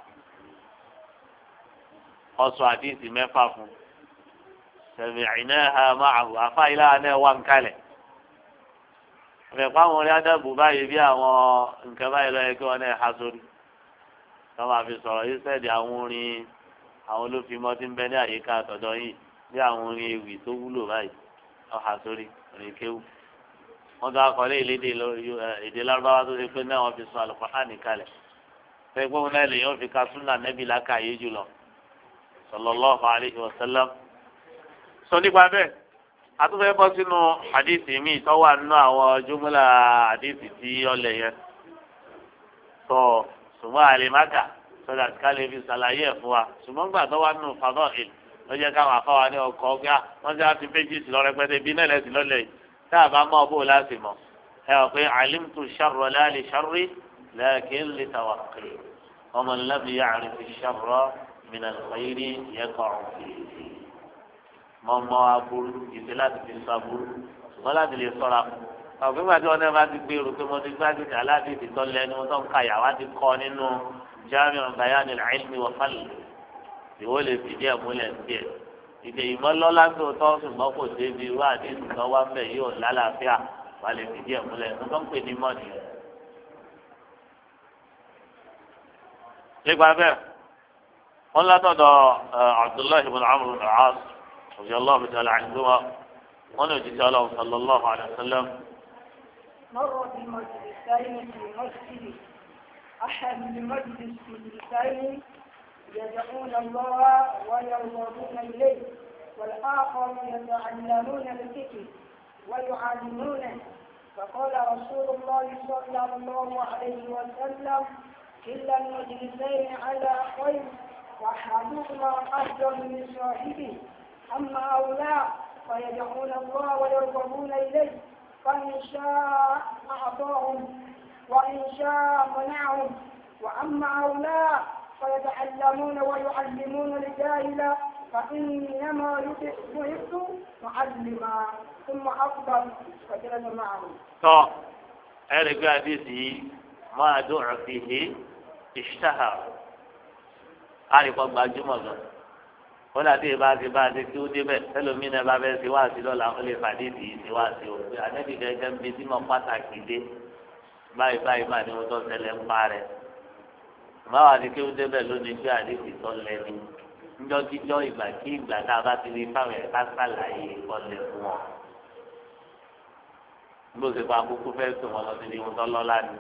ọsọ àdìsí mẹ́fà fún sami'naha ma'ahu àfáìlà náà wà ń kalẹ̀ ọ̀fẹ́ pàwọn orí adágún báyìí bí àwọn nǹkan báyìí lọ́yẹ kí wọ́n náà há sórí wọ́n máa fi sọ̀rọ̀ yìí sẹ́ẹ̀dì àwọn orin àwọn olófin tí ń bẹ ní àyíká àtọ̀dọ̀ yìí bí àwọn orin ewì tó wúlò báyìí ọ̀hà sórí orin kéwù wọ́n tó akọ̀lé ìlédè èdè lárúbáwá tó ṣe pé náà wọ́n fi sọ Al-Qur'ani kalẹ̀ pé gbóhùn náà lèyàn fi ka súnà nẹ́bí lákàyè jùlọ sallallahu alayhi wa sallam. sọ nípa bẹ́ẹ̀ atúfẹ́ bọ́ sínú àdìsí mi ìtọ́wà nínú àwọn jùmọ̀lá àdìsí tí ọlẹ̀ yẹn sọ ṣùgbọ́n àlèmáka sọdọ̀ àti ká lè fi ṣàlàyé ẹ̀ fún wa ṣùgbọ́n gbà tó wà nínú fadọ́ọ̀l ló jẹ́ káwọn afáwa ní ọkọ̀ ọgbà wọ́n ti àti péjìsì lọ rẹpẹtẹ bí náà lẹ́sìn lọ́lẹ̀ yìí tá a bá mọ̀ bó láti mọ̀ ẹ ọ̀ pé alimtu sharra la li sharri lakin li tawaqqi ọmọ lam ya'rif sharra min al-khayri yaqa'u fihi mọ̀mọ́ aburú ìdí láti fi sọ aburú ṣùgbọ́n láti lè sọ́ra ọ̀gbìn gbàdí wọn náà bá ti gbèrò pé mo ti gbájú ní aládìsí tó lẹ́nu tó ń ka yàrá ti kọ́ nínú Jami' Bayan al-Ilmi wa Fadlihi ìwọ lè fìdí ẹ̀ múlẹ̀ díẹ̀ ìdè ìmọ̀lọ́lá tó tọ́ ṣùgbọ́n kò débi irú àdìsí tó wá ń bẹ̀ yóò lálàáfíà wà lè fìdí ẹ̀ múlẹ̀ tó ń pè ní mọ́ọ̀nì. nígbà bẹ́ẹ̀ wọ́n látọ̀dọ̀ Abdullahi ibn Amr ibn al-As radiyallahu ta'ala anhuma wọ́n ní òjijì Ọlọ́run sallallahu alayhi wa sallam. مر بمجلسين في مسجد أحد المجلسين يدعون الله ويرغبون إليه والآخر يتعلمون الفقه ويعلمونه فقال رسول الله صلى الله عليه وسلم كلا المجلسين على خير وأحدهما أفضل من صاحبه أما هؤلاء فيدعون الله ويرغبون إليه فإن شاء أعطاهم وإن شاء منعهم وأما هؤلاء فيتعلمون ويعلمون الجاهل فإنما يحب معلما ثم أفضل فجلس معه. طب أرجع به ما دعا فيه اشتهر. أعرف أبغى جملة. wọ́n àti ìbá ti kí ó débẹ̀ ẹlòmínà bá bẹ́ẹ̀ ti wá sí lọ́la ó lè fàdé tì í ti wá sí o pé àtẹ́bí gẹ́gẹ́ bí tí mo pàtàkì dé báyìí báyìí máa ní wọ́n tó tẹ̀lé ń pa rẹ̀ báwa ti kí ó débẹ̀ lónìí bí àdéhùn tó lẹ́ni níjọ́kíjọ́ ìgbà kí ìgbà tá a bá ti rí fáwọn ẹ̀ ká sàlàyé ọ̀lẹ̀ fún wọn. bó ṣe pa àkókò fẹ́ sùn wọn lọ sí ní wọn tó lọ́la ni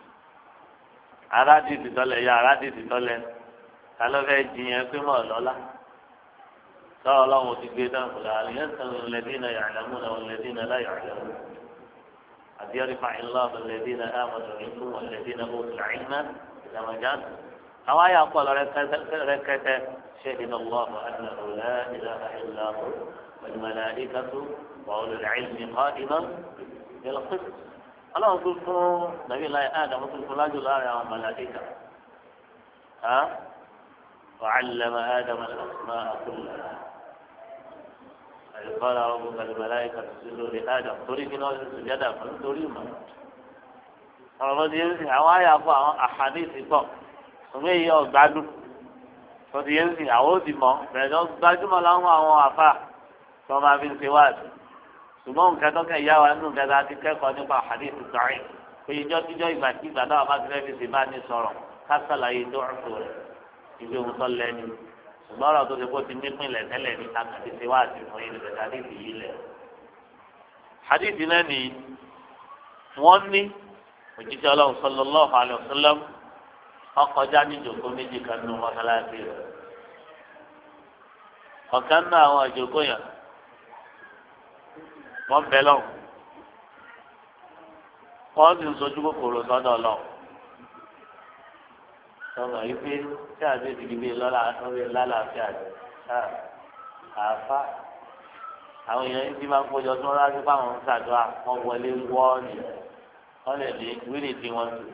aládìsí tọ́lẹ̀ yá aládìsí tọ́lẹ̀ ta ló fẹ́ jiyàn pé mọ̀ lọ́la. قال الله تجدا هل يستوي الذين يعلمون والذين لا يعلمون قد يرفع الله الذين آمنوا منكم والذين أوتوا العلم درجات أو يقول ركعة شهد الله أنه لا إله إلا هو والملائكة وأولو العلم قائما بالقسط الله يقول نبي الله آدم يقول لا جلال على الملائكة وعلم آدم الأسماء كلها قال ربك الملائكة اسجدوا لآدم تريد أن تسجد فلتريد ọ̀rọ̀ di yẹn sìn àwọn àyà fún àwọn àhàdìsì pọ̀ òun èyí ọ̀gbádùn tó di yẹn sìn àwọn òsì mọ̀ bẹ̀rẹ̀ tó gbajúmọ̀ láwọn àwọn àfà tó máa fi ń ṣe wáàsì ṣùgbọ́n nǹkan tó kẹ́ ìyá wa nínú nǹkan tá a ti kẹ́kọ̀ọ́ nípa àhàdìsì sọ̀rìn pé ìjọ́kíjọ́ ìgbàkigbà náà bá ti fẹ́ fi ṣe bá ní sọ̀rọ̀ ká sàlàyé tó ń sọ rẹ̀ ìgbé ohun tó lẹ́nu ṣùgbọ́n ọ̀rọ̀ tó ti kó ti nípìnlẹ̀ tẹ́lẹ̀ ní àkàtì ṣe wá àti fún yín lẹ́sẹ̀ àdìsí yìí lẹ̀. àdìsí náà ni wọ́n ní òjijì ọlọ́run sallallahu alaihi wasallam ọkọjá ní ìjòkó méjì kan nínú mọ́sálásí rẹ̀. ọ̀kan náà àwọn ìjòkó yẹn wọ́n bẹ lọ́wọ́ wọ́n sì ń sojú kòkòrò sọ́dọ̀ ọlọ́run. sọ̀rọ̀ yìí pé tí a ti dìbò bíi lálàáfíà àáfà àwọn èèyàn yìí ti máa ń kójọ tí wọ́n rájú fáwọn ń ṣàdúrà wọ́n wọlé wọ́ọ̀nì wọ́n lè ní wíìlì tí wọ́n tù.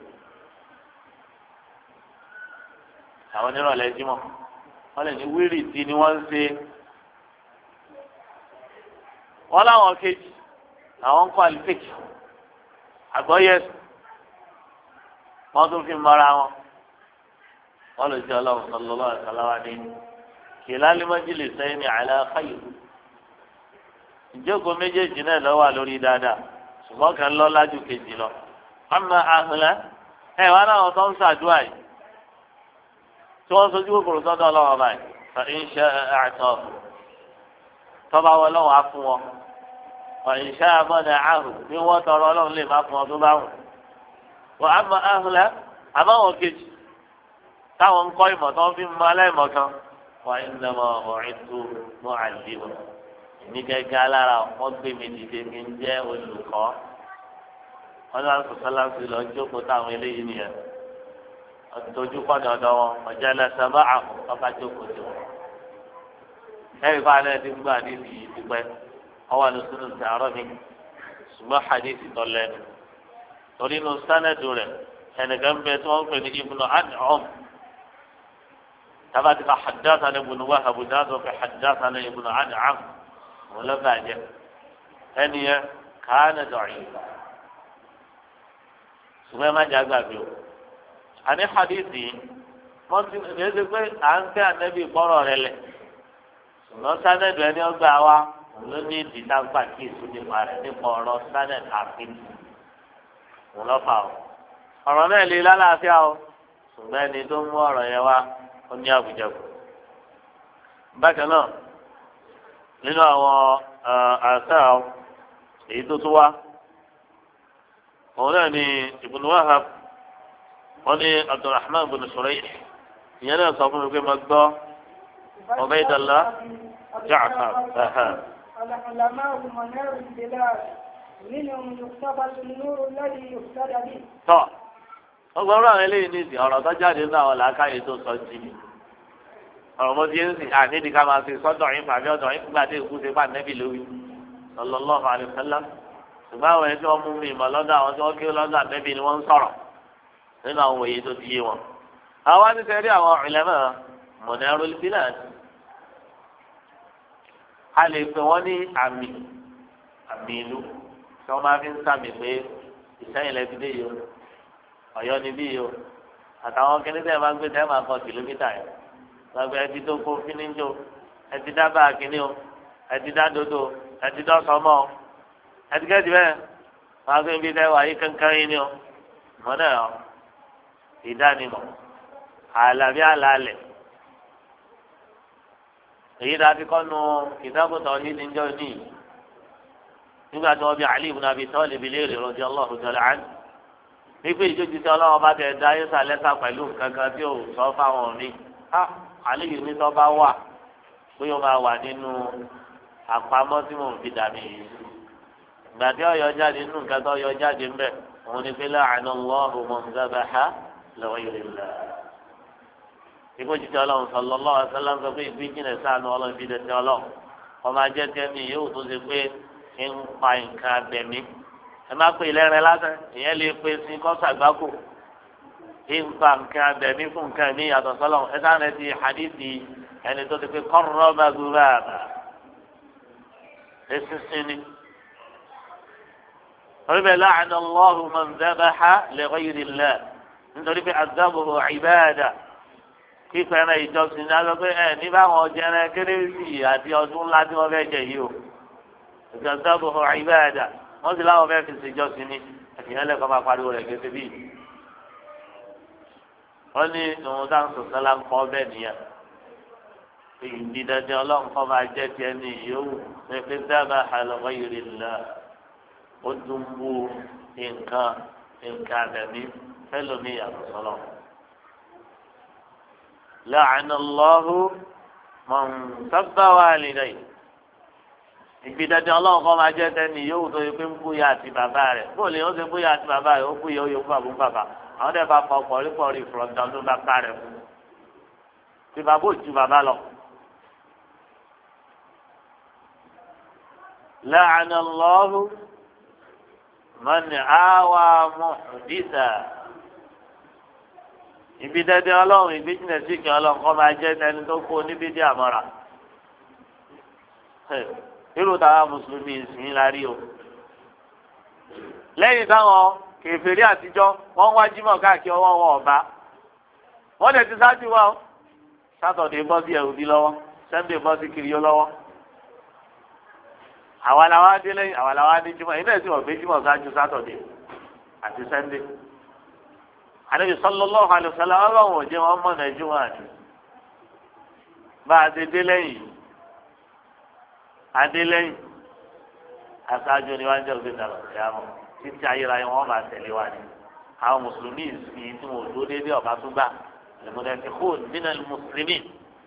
àwọn onírọ̀lẹ́ jímọ̀ wọ́n lè ní wíìlì tí ni wọ́n ń ṣe. wọ́n láwọn kejì àwọn ń kọ́ àlùfẹ́kì àgbọ́yẹ̀sì wọ́n tún fi mọ́ra wọn. wọ́n lè ṣe ọlọ́run sallallahu alaihi wasallam ní kilal majlisayni ala khayr. ìjókòó méjèèjì náà ló wà lórí dáadáa ṣùgbọ́n kan lọ lájú kejì lọ. amma ahla ẹ̀ wá láwọn tó ń ṣàdúrà yìí tí wọ́n sojú kòkòrò sọ́dọ̀ ọlọ́wọ́ báyìí fa in sha'a a'tahu tọ́ba wọn lọ́wọ́ á fún wọn fa in sha'a mana'ahu bí wọ́n tọrọ ọlọ́run lè má fún ọ tó bá wù. wa amma ahla àbáwọn kejì táwọn ń kọ́ ìmọ̀ tó ń fi mọ aláìmọ̀ kan wà nínú ọ̀rìn tó mọ́ àlìmọ̀ ní gẹ́gẹ́ alára wọ́n gbé mi dìde mi ń jẹ́ olùkọ́ wọ́n ní wọ́n sọ̀tọ́ láti lọ jókòó táwọn eléyìí nìyẹn ọ̀dọ́jú kọ́ni ọ̀dọ́ wọn ọ̀jẹ́ lẹ́sẹ̀ bá àwọn ọba jókòó tó wọn. ẹ̀rí fún alẹ́ ti gbọ́ àdìsí yìí ti pẹ́ ọwọ́ ní sunu sàárọ̀ mi ṣùgbọ́n àdìsí tọ́ lẹ́nu torí inú sánẹ́dù rẹ̀ ẹnìkan bẹ tí wọ́n ń pè ní ibùnà àdìhọ́m tábà ti fa haddathana ibùnà wà àbùdá tó fi haddathana ibùnà àdìhọ́m wọn lọ bàjẹ́ ẹni yẹn kàánà dọ̀ọ̀yìn ṣùgbọ́n ẹ má jà gbàgbé o àní hadithi wọ́n ti lè ṣe pé à ń tẹ́ ànẹ́bí kọ́rọ̀ rẹ lẹ̀ ṣùgbọ́n sánẹ́dù ẹni ọgbà wa ló ní ìdídàgbà kí èso nípa rẹ̀ nípa ọ̀rọ̀ sánẹ́dù àfin òun lọ́fà o ọ̀rọ̀ náà lè lálàáfíà o ṣùgbọ́n ẹni tó mú ọ̀rọ̀ yẹn wá ó ní àbújẹ̀kù. bákan náà nínú àwọn àṣà èyí tó tún wá òun náà ni Ibn Wahab wọ́n ní Abdulrahman bin Shuraih ìyẹn náà sọ fún mi pé mo gbọ́ Ubaydullah Ja'far. العلماء منار البلاد منهم يقتبس النور الذي يهتدى به. tọ́ ọgbọ́n àwọn eléyìí ní ìsìn ọ̀rọ̀ tó jáde nínú àwọn làákàyè tó sọ jí ni ọ̀rọ̀ mo ti ń sìn àníbi ká máa fi sọ́dọ̀ yín fàbí ọ̀dọ̀ yín nígbà tí èkú ṣe fà nẹ́bì lórí sallallahu alaihi wasallam ṣùgbọ́n àwọn ẹni tí wọ́n mú mi ìmọ̀ lọ́dọ̀ àwọn tí wọ́n kí lọ́dọ̀ ànẹ́bì ni wọ́n ń sọ̀rọ̀ nínú àwọn òye tó ti yé wọn. àwọn àti rí àwọn ulama Munarul Bilad a lè pè wọ́n ní àmì ìlú tí wọ́n máa fi ń sàmì pé Ìṣẹ́yìn lẹ́bi dé yìí o Ọ̀yọ́ ni bí yìí o àtàwọn kìnní tẹ́ ẹ máa ń gbé tẹ́ ẹ máa kọ kìlómítà yẹn gbàgbé ẹtì tó kó fíníjó ẹtì dábàá kìnní o ẹtì dádodo ẹtì dọ́sọmọ o ẹtì kẹ́tì bẹ́ẹ̀ máa gbé ibi tẹ́ wà yí kankan yín ni o mọ́ náà o ìdánimọ̀ àlàbí àlàálẹ̀ èyí dáa ti kọ́nu kìtàbùtọ̀ yìí níjọ́ ní nígbà tí wọ́n bí Ali ibn Abi Talib léèrè radiyallahu ta'ala anhu wípé ìjókòó tí ọlọ́wọ́ bá tẹ̀ dá yín sàlẹ́sà pẹ̀lú kankan tí ò sọ fáwọn mi Ali yìí ní tó bá wà pé ó máa wà nínú àpamọ́ tí mò ń fi dàbí yìí ìgbà tí ọ̀yọ́ jáde nínú nǹkan tó yọ jáde ńbẹ̀ òun ni pé la'ana Allahu man dhabaha li ghayri Allah ìkó jíjẹ ọlọ́run sallallahu alaihi wasallam sọ pé ìgbín jìnnà sáànù ọlọ́run fi dẹ̀tẹ̀ ọlọ́run ọmọ ajẹ́ tẹ́mi yóò tó ṣe pé ń pa nǹkan abẹ̀mí ẹ má pè lẹ́rìn lásán ìyẹn lè pe sí kọ́sàgbákò ń pa nǹkan abẹ̀mí fún nǹkan mi yàtọ̀ sọ́lọ́run ẹ sáà ti hadithi ẹni tó ti pé qarraba ghuraba ẹsísìn ni oríbẹ̀ la'ana Allahu man dhabaha li ghayri Allah nítorí pé adhabuhu ibada fífẹ́ràn ìjọsìn ní alọ́ pé ní báwọn jẹrẹ kérésì àti ọdún ńlá tí wọ́n fẹ́ jẹ yìí o ìjọsìn ọ̀hún ìbáradà wọ́n sì láwọn fẹ́ fi ṣèjọsìn ní ẹ̀fìyàn lẹ́kọ̀ọ́ máa pariwo rẹ̀ gẹ́gẹ́ bíi. wọ́n ní ìwọ̀n táwọn sọ̀tàn lá ń kọ́ bẹ́ẹ̀ nìyẹn ìdí dandan ọlọ́run kọ́ máa jẹ́ tiẹ̀ ní ìyówù ní pé dábàá àlọ́kọ́ yìí lọ ó dùn bú nǹkan àbẹ̀mí fẹ́lómi yàtọ̀ sọ́lọ́ لعن الله من سب والديه ìgbì dandan ọlọ́run kọ́ máa jẹ́ tẹ́ni yóò tó yẹ pé ń búyà àti bàbá rẹ̀ bó lè ó ṣe búyà àti bàbá rẹ̀ ó búyà ó yẹ fún àbúrò bàbá àwọn dẹ̀ bá fọ pọ̀rípọ̀rí ìfọ̀rọ̀dà ló bá bá rẹ̀ fún tí bàbá ò ju bàbá lọ. لعن الله من آوى محدثا ibi dandan ọlọ́run ìbí jìnnà sí kí ọlọ́run kọ́ máa jẹ́ ẹni tó kó níbi dí àmọ́ra irú táwa mùsùlùmí ìsìn la rí o lẹ́yìn táwọn kèfèrí àtijọ́ wọ́n wá jímọ̀ káàkiri ọwọ́ wọn ọ̀bá wọ́n lè ti ṣáájú wa o sátọ̀dé bọ́ sí ẹ̀rùdí lọ́wọ́ sẹ́ńdé bọ́ sí kiri yó lọ́wọ́ àwa làwa dé lẹ́yìn àwa làwa dé jímọ̀ ilé ìsìn ọ̀gbẹ́ jímọ̀ ṣáájú sátọ̀dé àti sẹ́ńdé àdébí sallallahu alaihi wasallam ọlọ́run òjé wọn mọ̀ nàìjíríà àti bá a ti dé lẹ́yìn adélẹ́yìn aṣáájú ni wọ́n jẹ́ òbí dàrọ̀ ìyá wọn títí ayérayé wọn máa tẹ̀lé wa ni àwọn mùsùlùmí ìsìn tí wọn ò dúró déédéé ọba tó gbà المنافقون من المسلمين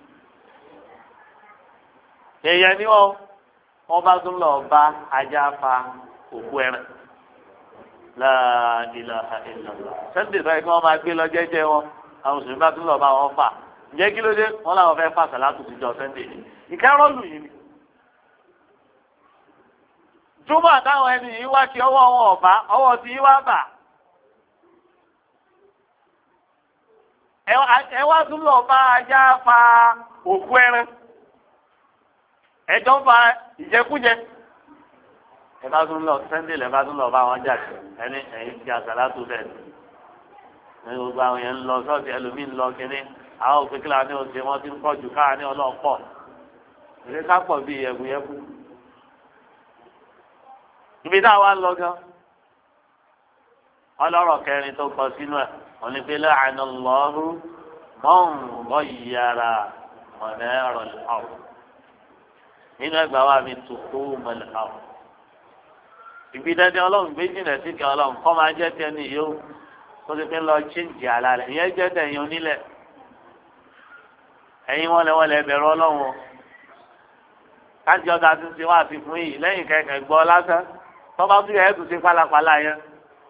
èèyàn ni wọ́n bá tún lọ bá ajá fa òkú ẹran la ilaha illallah sẹ́ńdẹ̀ sọ kí wọ́n máa gbé lọ jẹ́jẹ́ wọn àwọn mùsùlùmí bá tún lọ bá wọn fà ǹjẹ́ kí ló dé wọ́n làwọn fẹ́ fà sàlátù síjọ sẹ́ńdẹ̀ ni ìkárọ́lù yìí ni. túmọ̀ àtàwọn ẹni yìí wá kí ọwọ́ wọn ọ̀bá ọwọ́ tí yìí wá bà. ẹ wá tún lọ bá ajá fa òkú ẹran ẹjọ́ ń fa ìjẹkújẹ ẹ bá tún lọ sẹ́ńdẹ̀ lẹ bá tún lọ bá wọn jà sí ẹni ẹ̀yìn ti àsàlátù bẹ́ẹ̀ ní gbogbo àwọn yẹn ń lọ sọ́ọ̀tì ẹlòmíín lọ kínní àwọn òfin kíláà ní oṣù wọn ti ń pọ̀ jù káà ní ọlọ́pọ̀ ìdí ká pọ̀ bíi ẹ̀bùyẹ́bù ibi tá a wá ń lọ gan ọlọ́rọ̀ kẹrin tó kọ sínú ẹ̀ wọ́n ní pé láàánú lọ́rù mọ́ǹgọ́ yàrá ọ̀nà ẹ̀rọ ìhàwọ̀ nínú ẹgbàá wa mi tó kó mọ́lẹ̀ ìhàwọ̀ ìbí dandan ọlọ́run gbé jìnnà sí kí ọlọ́run kọ́ máa jẹ́ tẹ́ni yóò kó ti fi ń lọ chíǹjì àlá rẹ̀ ìyẹn jẹ́ tẹ̀yìn onílẹ̀ ẹ̀yin wọlé bẹ̀rù ọlọ́run kájí ọ̀gá tún ti wá sí fún yìí lẹ́yìn kẹ̀kẹ́ gbọ́ lásán tọ́ba tún yẹ ẹ́ tún ti pálapàla yẹn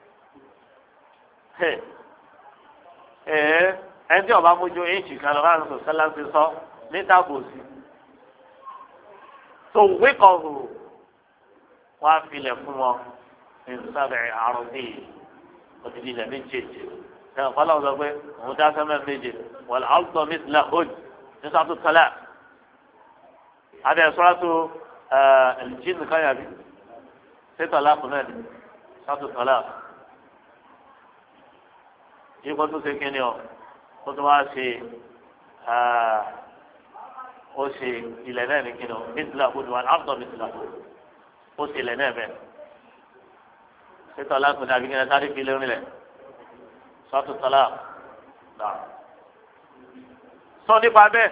ẹni tí ọba mójú éèjì kan lọ láti sọ sẹ́lá ti sọ níta kò sí tó wíkọ̀ hù wọ́n á filẹ̀ fún wọn ní sábẹ̀ àrùn bíi òtítì ilẹ̀ méjèèjì ẹ̀rọ kọ́lá wọn sọ pé òun dá sẹ́mẹ̀ méje wọ́n lè àwùjọ mísìlẹ̀ hojj ní sọ́tò tọ́lá adé sọ́tò ẹ̀lìjìn nìkan yàbí sétọ̀ lákùnrin ní sọ́tò tọ́lá yìí kó tó ṣe kíni ọ kó tó wá ṣe ó ṣe ilẹ̀ náà ní kíni ọ mísìlẹ̀ hojj wọ́n àwùjọ mísìlẹ̀ hojj ó ṣe ilẹ̀ náà bẹ́ẹ̀ sétọ̀ lákùnrin àbí kíni sáré fi lórí rẹ̀ sọ́tò tọ́lá náà sọ nípa bẹ́ẹ̀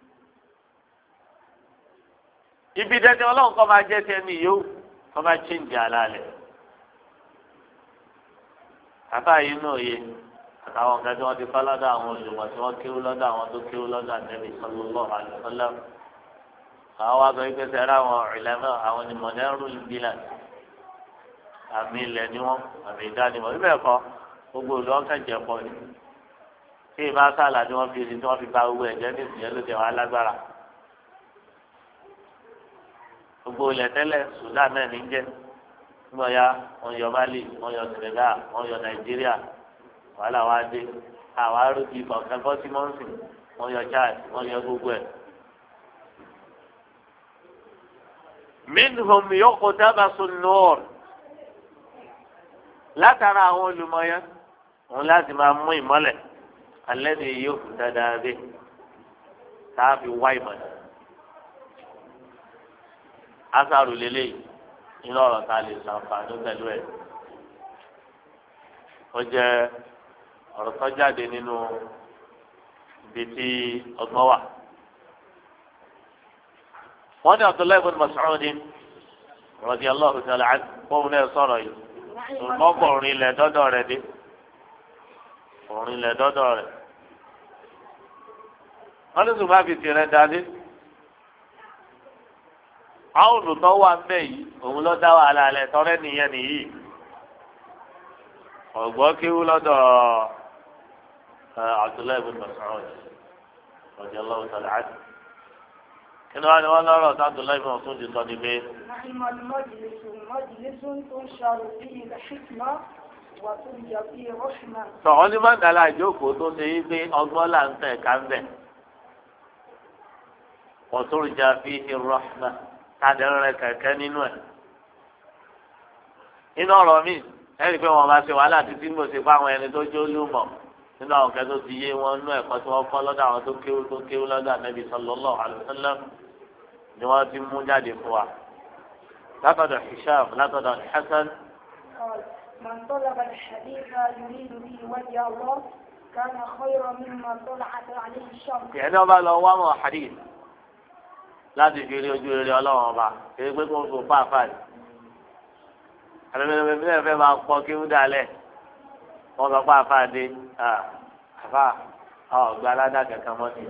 ibi dẹ́dẹ́ ọlọ́run kọ́ máa jẹ́ tẹ́ni yóò kọ́ máa chíǹjì àlàálẹ̀ kàtà yìí náà yé àtàwọn nǹkan tí wọ́n ti kọ́ lọ́dọ̀ àwọn olùmọ̀ tí wọ́n kéwú lọ́dọ̀ àwọn tó kéwú lọ́dọ̀ Ànábì sallallahu alaihi wasallam àwọn wa sọ wípé sẹ́rẹ́ àwọn ìlànà àwọn onímọ̀lẹ́rù ìbílẹ̀ àmì ilẹ̀ ni wọ́n àmì ìdánimọ̀ ibẹ̀ kọ́ gbogbo olùwọ́kànjẹ́ pọ̀ ni tí ìbá sàlà tí wọ́n fi di tí wọ́n fi ba owó ẹ̀jẹ̀ ní ìsìnyẹ́ ló tẹ̀ wá lágbára gbogbo ilẹ̀ tẹ́lẹ̀ Sudan náà ní jẹ́ nígbà ya wọ́n yọ Mali wọ́n yọ Senegal wọ́n yọ Nàìjíríà wàhálà wa dé àwọn arúgbó ìkọ̀ọ̀kan bọ́ sí mọ́ǹsìn wọ́n yọ Chad wọ́n yọ gbogbo ẹ̀. minhum yuqtabasu an-nur látara àwọn olùmọ̀yán wọn láti máa mú ìmọ́lẹ̀ alẹ́ ni yóò fi dáadáa dé káàfi wá ìmọ̀lẹ̀ asaru lélẹ́yìí nínú ọ̀rọ̀ tá a lè ṣàǹfààní pẹ̀lú ẹ̀ ó jẹ́ ọ̀rọ̀ tó jáde nínú ibi tí ọgbọ́n wà. wọ́n ní Abdullahi ibn Mas'ud radiyallahu ta'ala anhu fóun náà sọ̀rọ̀ yìí ṣùgbọ́n kò rìn lẹ̀ dọ́dọ̀ rẹ̀ dé kò rìn lẹ̀ dọ́dọ̀ rẹ̀ wọ́n ní ṣùgbọ́n àfi tirẹ̀ dání àwọn olùtọ́ wà ń bẹ̀ yìí òun ló dá wàhálà alẹ́ tọ́rẹ́ nìyẹn nìyí ọ̀gbọ́n kéwú lọ́dọ̀ Abdullahi ibn Mas'ud radiyallahu ta'ala anhu kí ni wọ́n lọ́rọ̀ sí Abdullahi ibn Mas'ud sọ ní pé. sọ̀rọ̀ ní mọ́tàlá ìjókòó tó ṣe yí pé ọgbọ́n là ń tẹ̀ ká ń bẹ̀ ọ̀túnjà fi ìrọ̀ṣmà tàdérẹ̀ kẹ̀kẹ́ nínú ẹ̀. inú ọ̀rọ̀ mi ẹ̀rí pé wọ́n bá ṣe wàhálà títí mo ṣe fáwọn ẹni tó jó lùmọ̀ nínú àwọn kẹ́ tó ti yé wọn nínú ẹ̀kọ́ tí wọ́n kọ́ lọ́dọ̀ àwọn tó kéwú lọ́dọ̀ Ànábì sallallahu alaihi wasallam ni wọ́n ti mú jáde fún wa. látọ̀dọ̀ Hisham látọ̀dọ̀ Hasan. من طلب الحديث يريد به وجه الله كان خيرا مما طلعت عليه الشمس. يعني ọba lọ wá mọ hadith láti fi rí ojú rere Ọlọ́run ọba èyí pé kó fò fáfáà ni àbẹ̀bẹ̀bẹ̀ bí ẹ̀fẹ̀ máa pọ̀ kí ó dalẹ̀ wọ́n sọ pé àfáà dé àfáà ọ̀gbà aládà kankan mọ́ ni.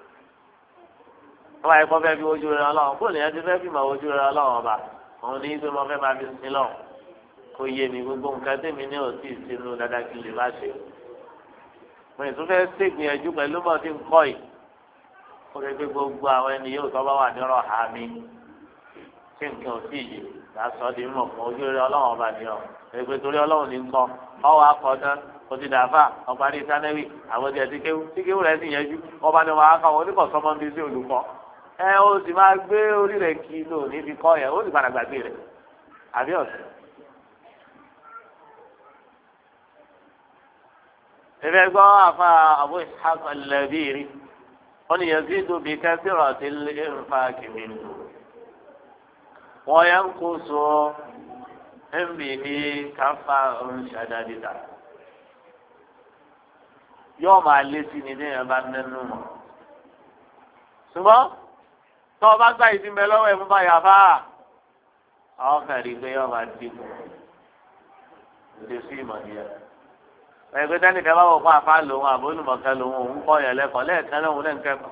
wọ́n máa yẹ kó fẹ́ fi ojú rẹ ọlọ́run kó lè yẹn ti fẹ́ fi mọ̀ ojú rẹ ọlọ́run ọba òun ní pé mo fẹ́ máa fi sin lọ kó yé mi gbogbo nǹkan tèmi ní òsì ìsinú dáadáa kí lè má ṣe. mo ì tún fẹ́ ṣègbìyànjú pẹ̀lú mọ́ tí ń kọ́ yìí kó lè gbé gbogbo àwọn ẹni yóò tọ́ bá wà ní ọ̀rọ̀ ha mi tí nǹkan ò sí yìí lásán di mọ̀ fún ojú rẹ ọlọ́run ọba ni ọ̀ èpè torí ọlọ́run ní nǹkan ọwọ́ akọ̀dán òtítàfà ọ̀parí sanẹ́wì àwọn ọdẹ tí kéwù rẹ̀ sì yẹjú ọba ni wàá kọ́ wọn oníkọ̀sọ́mọ́ bíi sí olùkọ́ ó sì máa gbé orí rẹ̀ kí lò níbi kọ́ yẹn ó sì padà gbàgbé rẹ̀ àbí ọ̀sẹ̀. ìfẹ́ gbọ́ àfa Abu Ishaq al-Labiri wọ́n ní yazidu bi kathirati al-infaq minhu wa yanqusu bihi kaffarun shadadida yóò máa lé sí ni déyàn bá nínú mọ́ ṣùgbọ́n tọ́ ọ bá gbá ìdínbẹ lọ́wọ́ ẹ̀ fún báyà fá àwọn kẹrì pé yóò máa dínkù lè sí ìmọ̀ nìyẹn. ẹgbẹ́ tẹ́nìkan bá wọ̀ fún afá lòun àbólùmọ̀kẹ́ lòun òun kọ́ yẹn lẹ́kọ̀ọ́ lẹ́ẹ̀kan lóun náà ń kẹ́kọ̀ọ́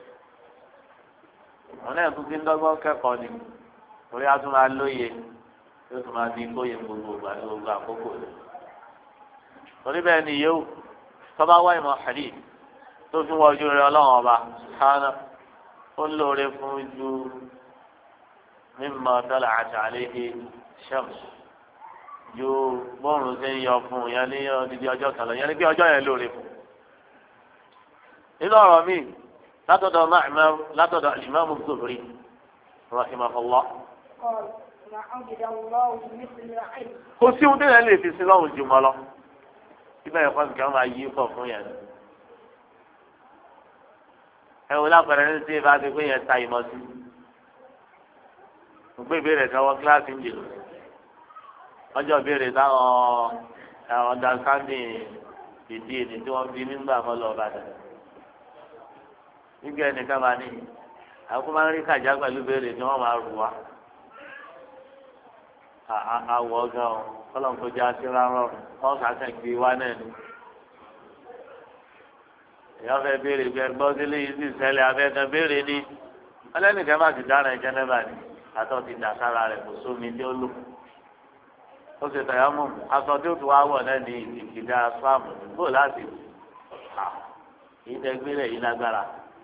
òun náà tún ti ń dọ́gbọ́n kẹ́kọ̀ọ́ ni torí a tún máa lóye yóò tún máa di kóye gbogbo ìgbà ní gbogbo àkókò rẹ̀. torí bẹ́ẹ̀ ni yóò tọ́ba wá ìmọ̀ hadith tó fi wọ́n ojú rẹ̀ ọlọ́run ọba sùhánà ó lóore fún ju mímọ dọ́là àti àléhi shams ju bọ́ọ̀rùn ṣe ń yọ fún yẹn ní odidi ọjọ́ kan lọ yẹn ní bí ọjọ́ yẹn lóore fún. nínú ọ̀rọ̀ mi látọ̀dọ̀ al-Imam az-Zuhri rahimahullah. kò sí ohun tí yẹn lè fi sí lọ́hùn jùmọ̀ lọ síbẹ̀ ẹ̀kọ́ nǹkan máa yí pọ̀ fún yẹn. ẹ wò lápẹ̀rẹ̀ ní sí ibà ti pé yẹn ta ìmọ̀ sí. mo gbé ìbéèrè kan wọ kíláàsì ń jìnnà. ọjọ́ ìbéèrè táwọn understanding ìdí èdè tí wọ́n fi nígbà mọ́ lọ bàtà. nígbà ẹnìkan máa ní àwọn máa ń rí kàjá pẹ̀lú ìbéèrè tí wọ́n máa rù wá. àwọ̀ gan ọ́ kọ́lọ́n kó já sí rárọ̀ ọ̀sán àtẹ̀gbé wa náà ni. èèyàn fẹ́ béèrè bí ẹgbọ́n sílé yìí sì ṣẹlẹ̀ abẹ́kan béèrè ni ọlẹ́nìkan bá ti dára ẹ̀jẹ̀ nẹ́bà ni àtọ́ ti dà sára rẹ̀ kò sómi tí ó lò. ó ṣe tẹ̀yà mú aṣọ tí ó ti wá wọ̀ náà ní ìkìdá fáàmù bó láti ìdẹ́gbélé yìí lágbára.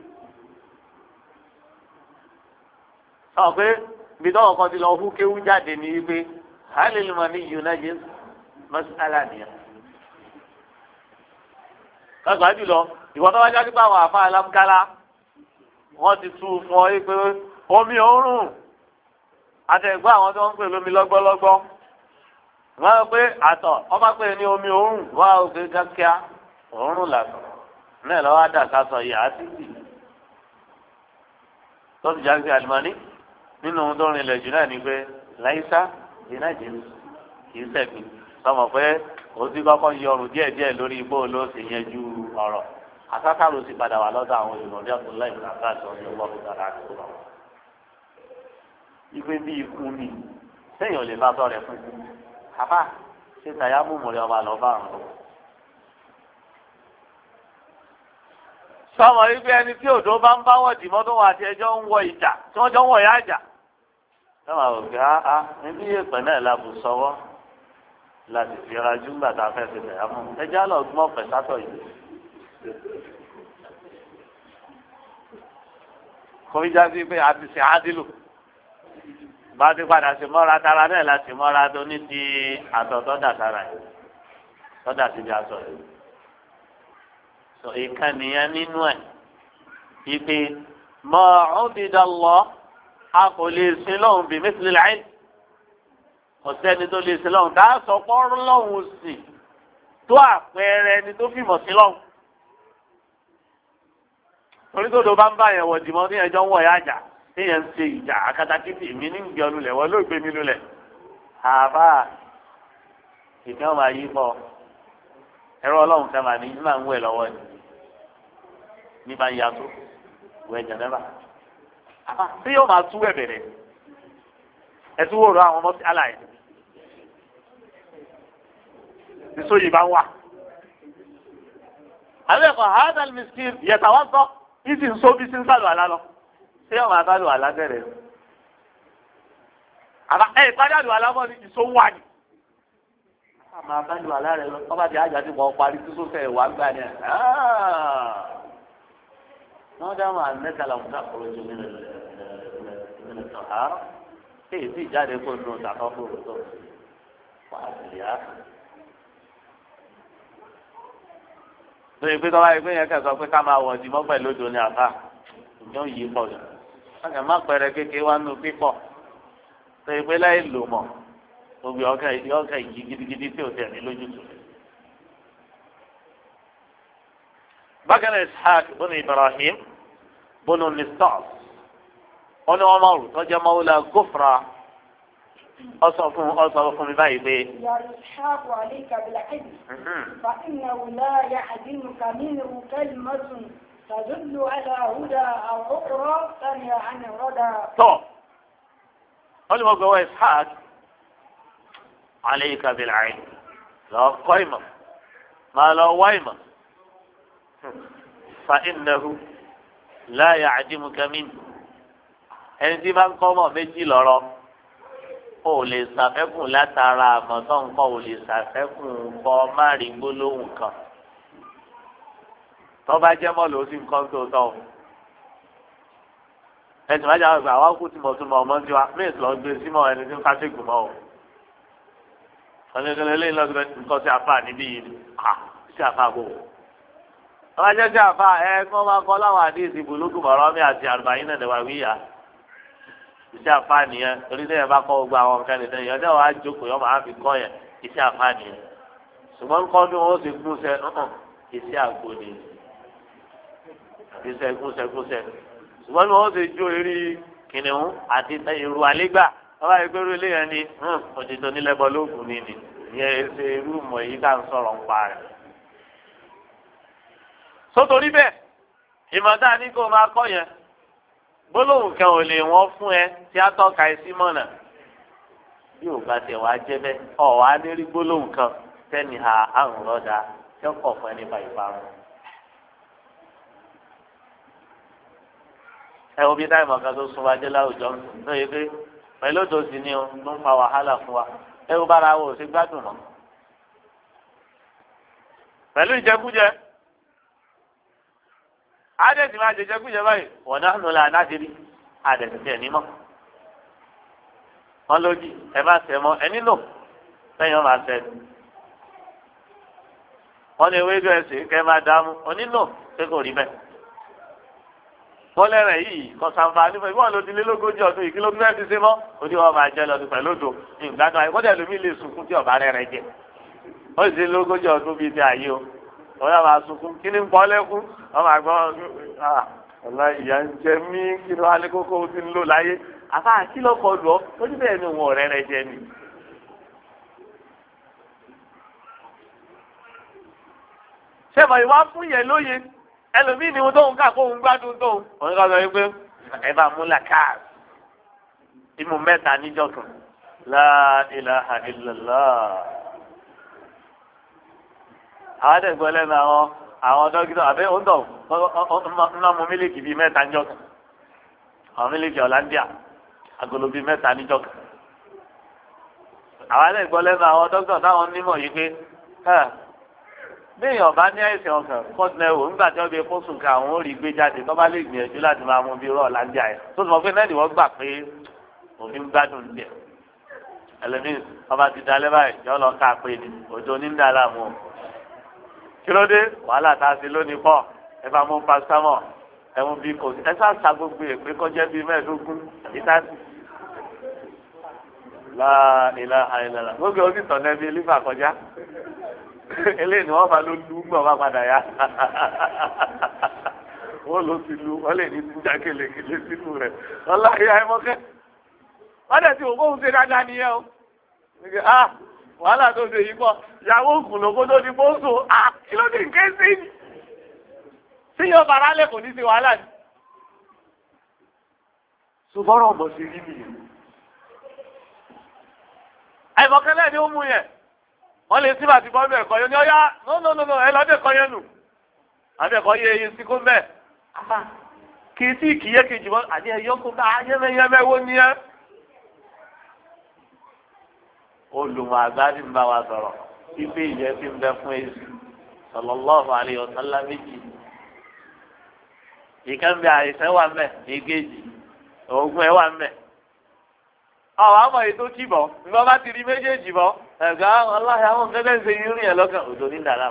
sọ pé ibi tọ́wọ́ kan ti lọ hú kéwú jáde ní wípé hálìlì mọ̀ ní yunajis mọ́sálà nìyẹn. lọ́gbà jùlọ ìwọ́n tó wá jáde pé àwọn àfa alámkálá wọ́n ti tú fún ọ pé omi òórùn àtẹ̀gbọ́ àwọn tó ń pè lómi lọ́gbọ́lọ́gbọ́ wọ́n á pé àtọ̀ wọ́n bá pè ní omi òórùn wọ́n á gbé kíákíá òórùn làtọ̀ náà lọ́wọ́ á dà sásọ yìí àti tì tó ti jáde àlùmọ́nì nínú ohun tó rìnlẹ̀ jù náà ni pé láìsá ìnájì kìí sẹ̀bi sọmọ pé ó ti kọ́kọ́ yọrùn díẹ̀díẹ̀ lórí igbó ló sì yẹn ju ọ̀rọ̀ àtàkàrò sì padà wà lọ́dọ̀ àwọn olùmọ̀ọ́dé ọ̀túnlá ìlú àkáàtì ọ̀dọ̀ ọlọ́run dára àti ọ̀rọ̀. ìpè bí ikú ni sẹ́yìn ò lè bá tọ́ rẹ̀ fún un àbá ṣe tàyà múmùrẹ́ ọba lọ́ba àrùn. sọmọ yìí pé ẹni tí òdó bá ń bá wọ̀dì mọ́tò wọn àti ẹjọ́ ń wọ ìjà tí wọ́n jọ ń wọ̀ yá àjà. sọmọ òkè á níbi ìpè náà la bù sọwọ́ láti fi rajú gbà tá a fẹ́ fi tẹ̀yà mú ẹjẹ́ á lọ gbọ́ ọ̀fẹ́ sátọ̀ yìí. kọ́míjà sí pé a ti ṣe ádìlù bá ti padà sí mọ́ra tara náà láti mọ́ra tó ní ti àtọ̀ tọ́dà sára yìí tọ́dà sí ibi aṣọ yìí. sọ ìkànnìyàn nínú ẹ̀ ìpè mọ́ ọ́bìdá lọ a kò lè sin lọ́hùn bí mẹ́sìlẹ̀ láì ọ̀sẹ́ni tó lè sin lọ́hùn tá a sọ pọ́n lọ́hùn sí tó àpẹẹrẹ ẹni tó fìmọ̀ sí lọ́hùn. torí tó do bá ń bá yẹn wọ̀ dìmọ́ ní ẹjọ́ ń wọ̀ yá àjà téèyàn ń ṣe ìjà akatakítì mi ní ìgbẹ́ olulẹ̀ wọ́n ló gbé mi lulẹ̀. àbá ìfẹ́ wọn máa yí bọ̀ ẹ̀rọ ọlọ́run fẹ́ máa ní ní máa ń wẹ̀ lọ́wọ́ ni ní máa ń yàtọ̀ wẹ̀ jẹ̀nẹ́bà. àbá tí yóò máa tú ẹ̀ bẹ̀rẹ̀ ẹ̀ tún wòrò àwọn ọmọ sí aláì nísòyì bá wà àbẹ́ẹ̀kọ́ hadal miskin yẹ̀tàwọ́ sọ ìsì ń sóbi sí ń sálù àlá lọ ṣé ọmọ àtàlù àlá bẹ̀rẹ̀ àbá ìpàdé àlù àlá mọ́ ni ìṣó wà ní. àmọ́ àtàlù àlá rẹ̀ lọ ọba tí ajá ti mọ̀ parí tó sófẹ́ wà gbà ní ẹ̀. wọ́n dáhùn àmẹ́kàlà ọ̀hún náà kúrò jù nínú ìtọ̀hárọ̀ èyí sì jáde kó nù tàkọ́ fòrò tó wà á sì yá. lórí pé tọ́wá ẹgbẹ́ yẹn kẹsàn-án pé ká máa wọ̀ ọ̀dì mọ́ pẹ̀lú odò ní àbá ìjọ yìí pọ̀ jù wọ́n kàn má pẹ̀rẹ̀ kékeré wá nù pípọ̀ lórí pé láì lò mọ̀ gbogbo ọkẹ́ yìí gidigidi tí ò tẹ̀ ní lójútùú. bákan náà Ishaq bónú Ibrahim bónú Nistas wọn ni wọn máa rù tọ́jú mawla Gufra ọsọ fún mi báyìí pé. يا إسحاق عليك بالعلم فإنه لا يحزنك منه كلمة تدل على هدى أو أخرى تنهى عن الردى. طب قال له هو إسحاق عليك بالعلم لا قيمة ما لا ويمة فإنه لا يعدمك منه ẹni tí bá ń kọ́ mọ̀ méjì lọ́rọ́ o lè ṣàfẹ́kùn látara àmọ́tọ́ nǹkan o lè ṣàfẹ́kùn kọ́ má rí gbólóhùn kan tó bá jẹ́ mọ́ ló sì ń kọ́ tó tọ́ o ẹ̀sìn máa jáwé gbà wá kú tí mo tún mọ ọmọ tí wa méjì lọ gbé símọ́ ẹni tí ń fásitì mọ́ o ọ̀nẹ́gẹ́lẹ́ lẹ́yìn lọ́gbẹ́ nǹkan sí àfà níbí yìí sí àfà bò wọ́n bá jẹ́ sí àfà ẹ̀ kí wọ́n máa kọ́ láwọn àdéhìí ìbùlógún mọ̀rọ́ mi àti àrùbáyé náà lẹ́wà wíyà iṣẹ́ àfáàní yẹn torí sẹ́yìn bá kọ́ gbogbo àwọn nǹkan nìkan yẹn ọjọ́ wa jókòó yọ máa fi kọ́ yẹn iṣẹ́ àfáàní yẹn ṣùgbọ́n nǹkan bí wọ́n ti gúnṣẹ́ iṣẹ́ àgbo ni iṣẹ́ gúnṣẹ́ ṣùgbọ́n bí wọ́n ti jó eré kìnìún àti irú àlégbà wọ́n bá yẹ pé irú ilé yẹn ni òtítọ́ nílẹ̀bọ lóògùn ni ìyẹn ṣe irú mọ̀ èyí ká ń sọ̀rọ̀ ń pa rẹ̀. sótórí bẹ́ẹ̀ ìmọ̀ta ní kó máa kọ́ yẹn gbólóhùn kan ò lè wọ́n fún ẹ tí a tọ́ka ẹ sí mọ̀nà bí ò bá tẹ̀ wá jẹ́ bẹ́ẹ̀ ọ̀ wá lérí gbólóhùn kan tẹ́ni ha àrùn lọ́dà tí ó kọ̀ fún ẹni bá ìparun. ẹ wo bí táìmù kan tó sún wájú láwùjọ ló yẹ pé pẹ̀lú òdòsí ni ó ń fa wàhálà fún wa ẹ wo bára wo ò sí gbádùn mọ́. pẹ̀lú ìjẹkújẹ adẹ́sì máa jẹjẹ kújẹ báyìí wọ́n náà ló la náṣẹ́bí adẹ́sì tẹ̀ ní mọ́ wọ́n lójì ẹ bá tẹ̀ mọ́ ẹ nílò sẹ́yìn wọn máa tẹ̀ wọ́n ní ewé gẹ̀ẹ́sì kẹ́ máa dààmú wọ́n nílò pé kò rí bẹ́ẹ̀ wọ́n lẹ́rẹ̀ yìí kọ́ sanfa nípa ìwọ́n ló ti lé lógójì ọdún yìí kí ló ń fẹ́ẹ́ ti ṣe mọ́ ó ní wọ́n máa jẹ́ lọ́dún pẹ̀lú odò ìgbàdùn àyè kọ́dẹ̀ lómi lè sunkún tí ọ̀bá rẹ̀ jẹ ó sì lógójì ọdún bíi ti àyè o wọ́n yà máa sunkún kí ni ń pọ́ lẹ́kún wọ́n máa gbọ́ ọ̀la ìyá ń jẹ mí kí ló wá ní kókó tí ń lò láyé àfa kí ló kọ lù ọ́ ó ní bẹ́ẹ̀ ni wọn ọ̀rẹ́ rẹ jẹ ni. ṣé mọ̀ ìwà fún yẹn lóye ẹlòmíì ni wọn tóun ká kóun gbádùn tóun. òun kọ́ sọ wípé ẹ bá mú làkàr ìmú mẹ́ta níjọ́ kan la ilaha illallah. àwọn àdẹ̀gbọ́n lẹ́nu àwọn dókítà àbẹ́ òǹdọ̀ ńlá mu mílíkì bíi mẹ́ta níjọ́ kan àwọn mílíkì ọ̀làndíà agolo bíi mẹ́ta níjọ́ kan. àwọn àdẹ̀gbọ́n lẹ́nu àwọn dókítà táwọn onímọ̀ yìí pé béèyàn bá ní àìsàn ọkàn kọ́ńtínẹ́wò nígbà tí wọ́n bí fóṣù ká àwọn ò rí gbé jáde tó bá lè gbìyànjú láti máa mú bí rọ̀ ọ̀làndíà yẹn tó sọ pé náà ni wọ́n gbà pé òfin gbádùn díẹ̀ ẹlẹ́mìí ọba ti dalẹ́ báyìí yọ lọ ká pé ní òjò onídàá làmú kí ló dé wàhálà tá a ṣe lónìí pọ̀ ẹ bá mú pásítọ́mọ̀ ẹ mú bí kò sí ẹ sá sa gbogbo èpè kọjá bíi mẹ́ẹ̀ẹ́dógún ìtàsí. láìlà àìlàlà gbogbo ó sì tọ̀nà ẹbí lífà kọjá eléyìí ni wọ́n máa ló lu gbọ̀n bá padà yá wọ́n ló ti lu wọ́n lè ní ti já kélekèlé sínú rẹ̀ wọ́n láyé àìmọ́kẹ́ wọ́n dẹ̀ ti wò kóhun ṣe dáadáa nìyẹn o wàhálà tó ṣe yìí pọ̀ ìyàwó ògùn lóko tó di bóńsò kí ló dé nké sí ni tí yóò bára lẹ kò ní ṣe wàhálà ni. ṣùgbọ́n ọmọ ṣe rí nìyẹn. àìmọ̀kẹ́lẹ́ ni ó mú yẹn wọ́n lè síbà ti bọ́ bẹ́ẹ̀ kọ́ yẹn ní ọ̀yá no ẹ lọ́dẹ̀ kọ́ yẹn nù àbẹ̀kọ́ yẹ eyín sí kó mẹ́ kì í sí kìíyé kejì mọ́ àti ẹ̀yọ́ kó bá yẹ́mẹ́yẹ́mẹ́ wó ní ẹ́. olùmọ̀ àgbà ti ń bá wa sọ̀rọ̀ fífi ìjẹ́ fi ń bẹ fún èsì sallallahu alaihi wasallam méjì. ìkànnì àìsàn wà mẹ́ èkejì òògùn ẹ̀ wà mẹ́. àwọn àmọ̀ èyí tó kì bọ̀ nígbà bá ti rí méjèèjì bọ̀ ẹ̀gá ọláyà àwọn gẹ́gẹ́ ṣe yín rìn ẹ̀ lọ́kàn òjò ní dàrá.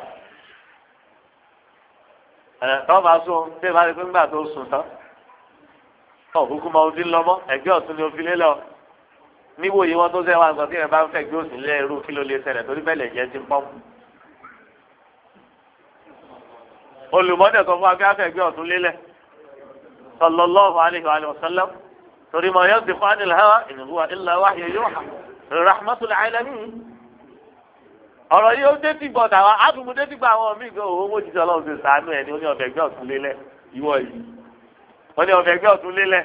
tọ́ bá sún bí bá rí pé ńgbà tó sùn tán òkúkú máa ń dín lọ́mọ́ ẹgbẹ́ ọ̀tún ni ó fi lé lọ. níwò yìí wọ́n tó sẹ́ wá nǹkan tí ẹ bá ń fẹ́ gbé òsì lé irú kí ló lè ṣẹlẹ̀ torí bẹ́ẹ̀ lè jẹ́ ti ń pọ́ǹpù. olùmọ́dẹ̀ sọ fún wa bí a fẹ́ gbé ọ̀tún lélẹ̀ sallallahu alaihi wa sallam torí ma yantiqu anil hawa in huwa illa wahyu yuha rahmatul alamin. ọ̀rọ̀ yìí ó dé ti gbọ́ tàwa ádùnmú dé ti gba àwọn míì gan owó jíjẹ ọlọ́run ti sàánú ẹ̀ ní ó ní ọ̀fẹ́ gbé ọ̀tún lélẹ̀ ìwọ yìí wọ́n ní ọ̀fẹ́ gbé ọ̀tún lélẹ̀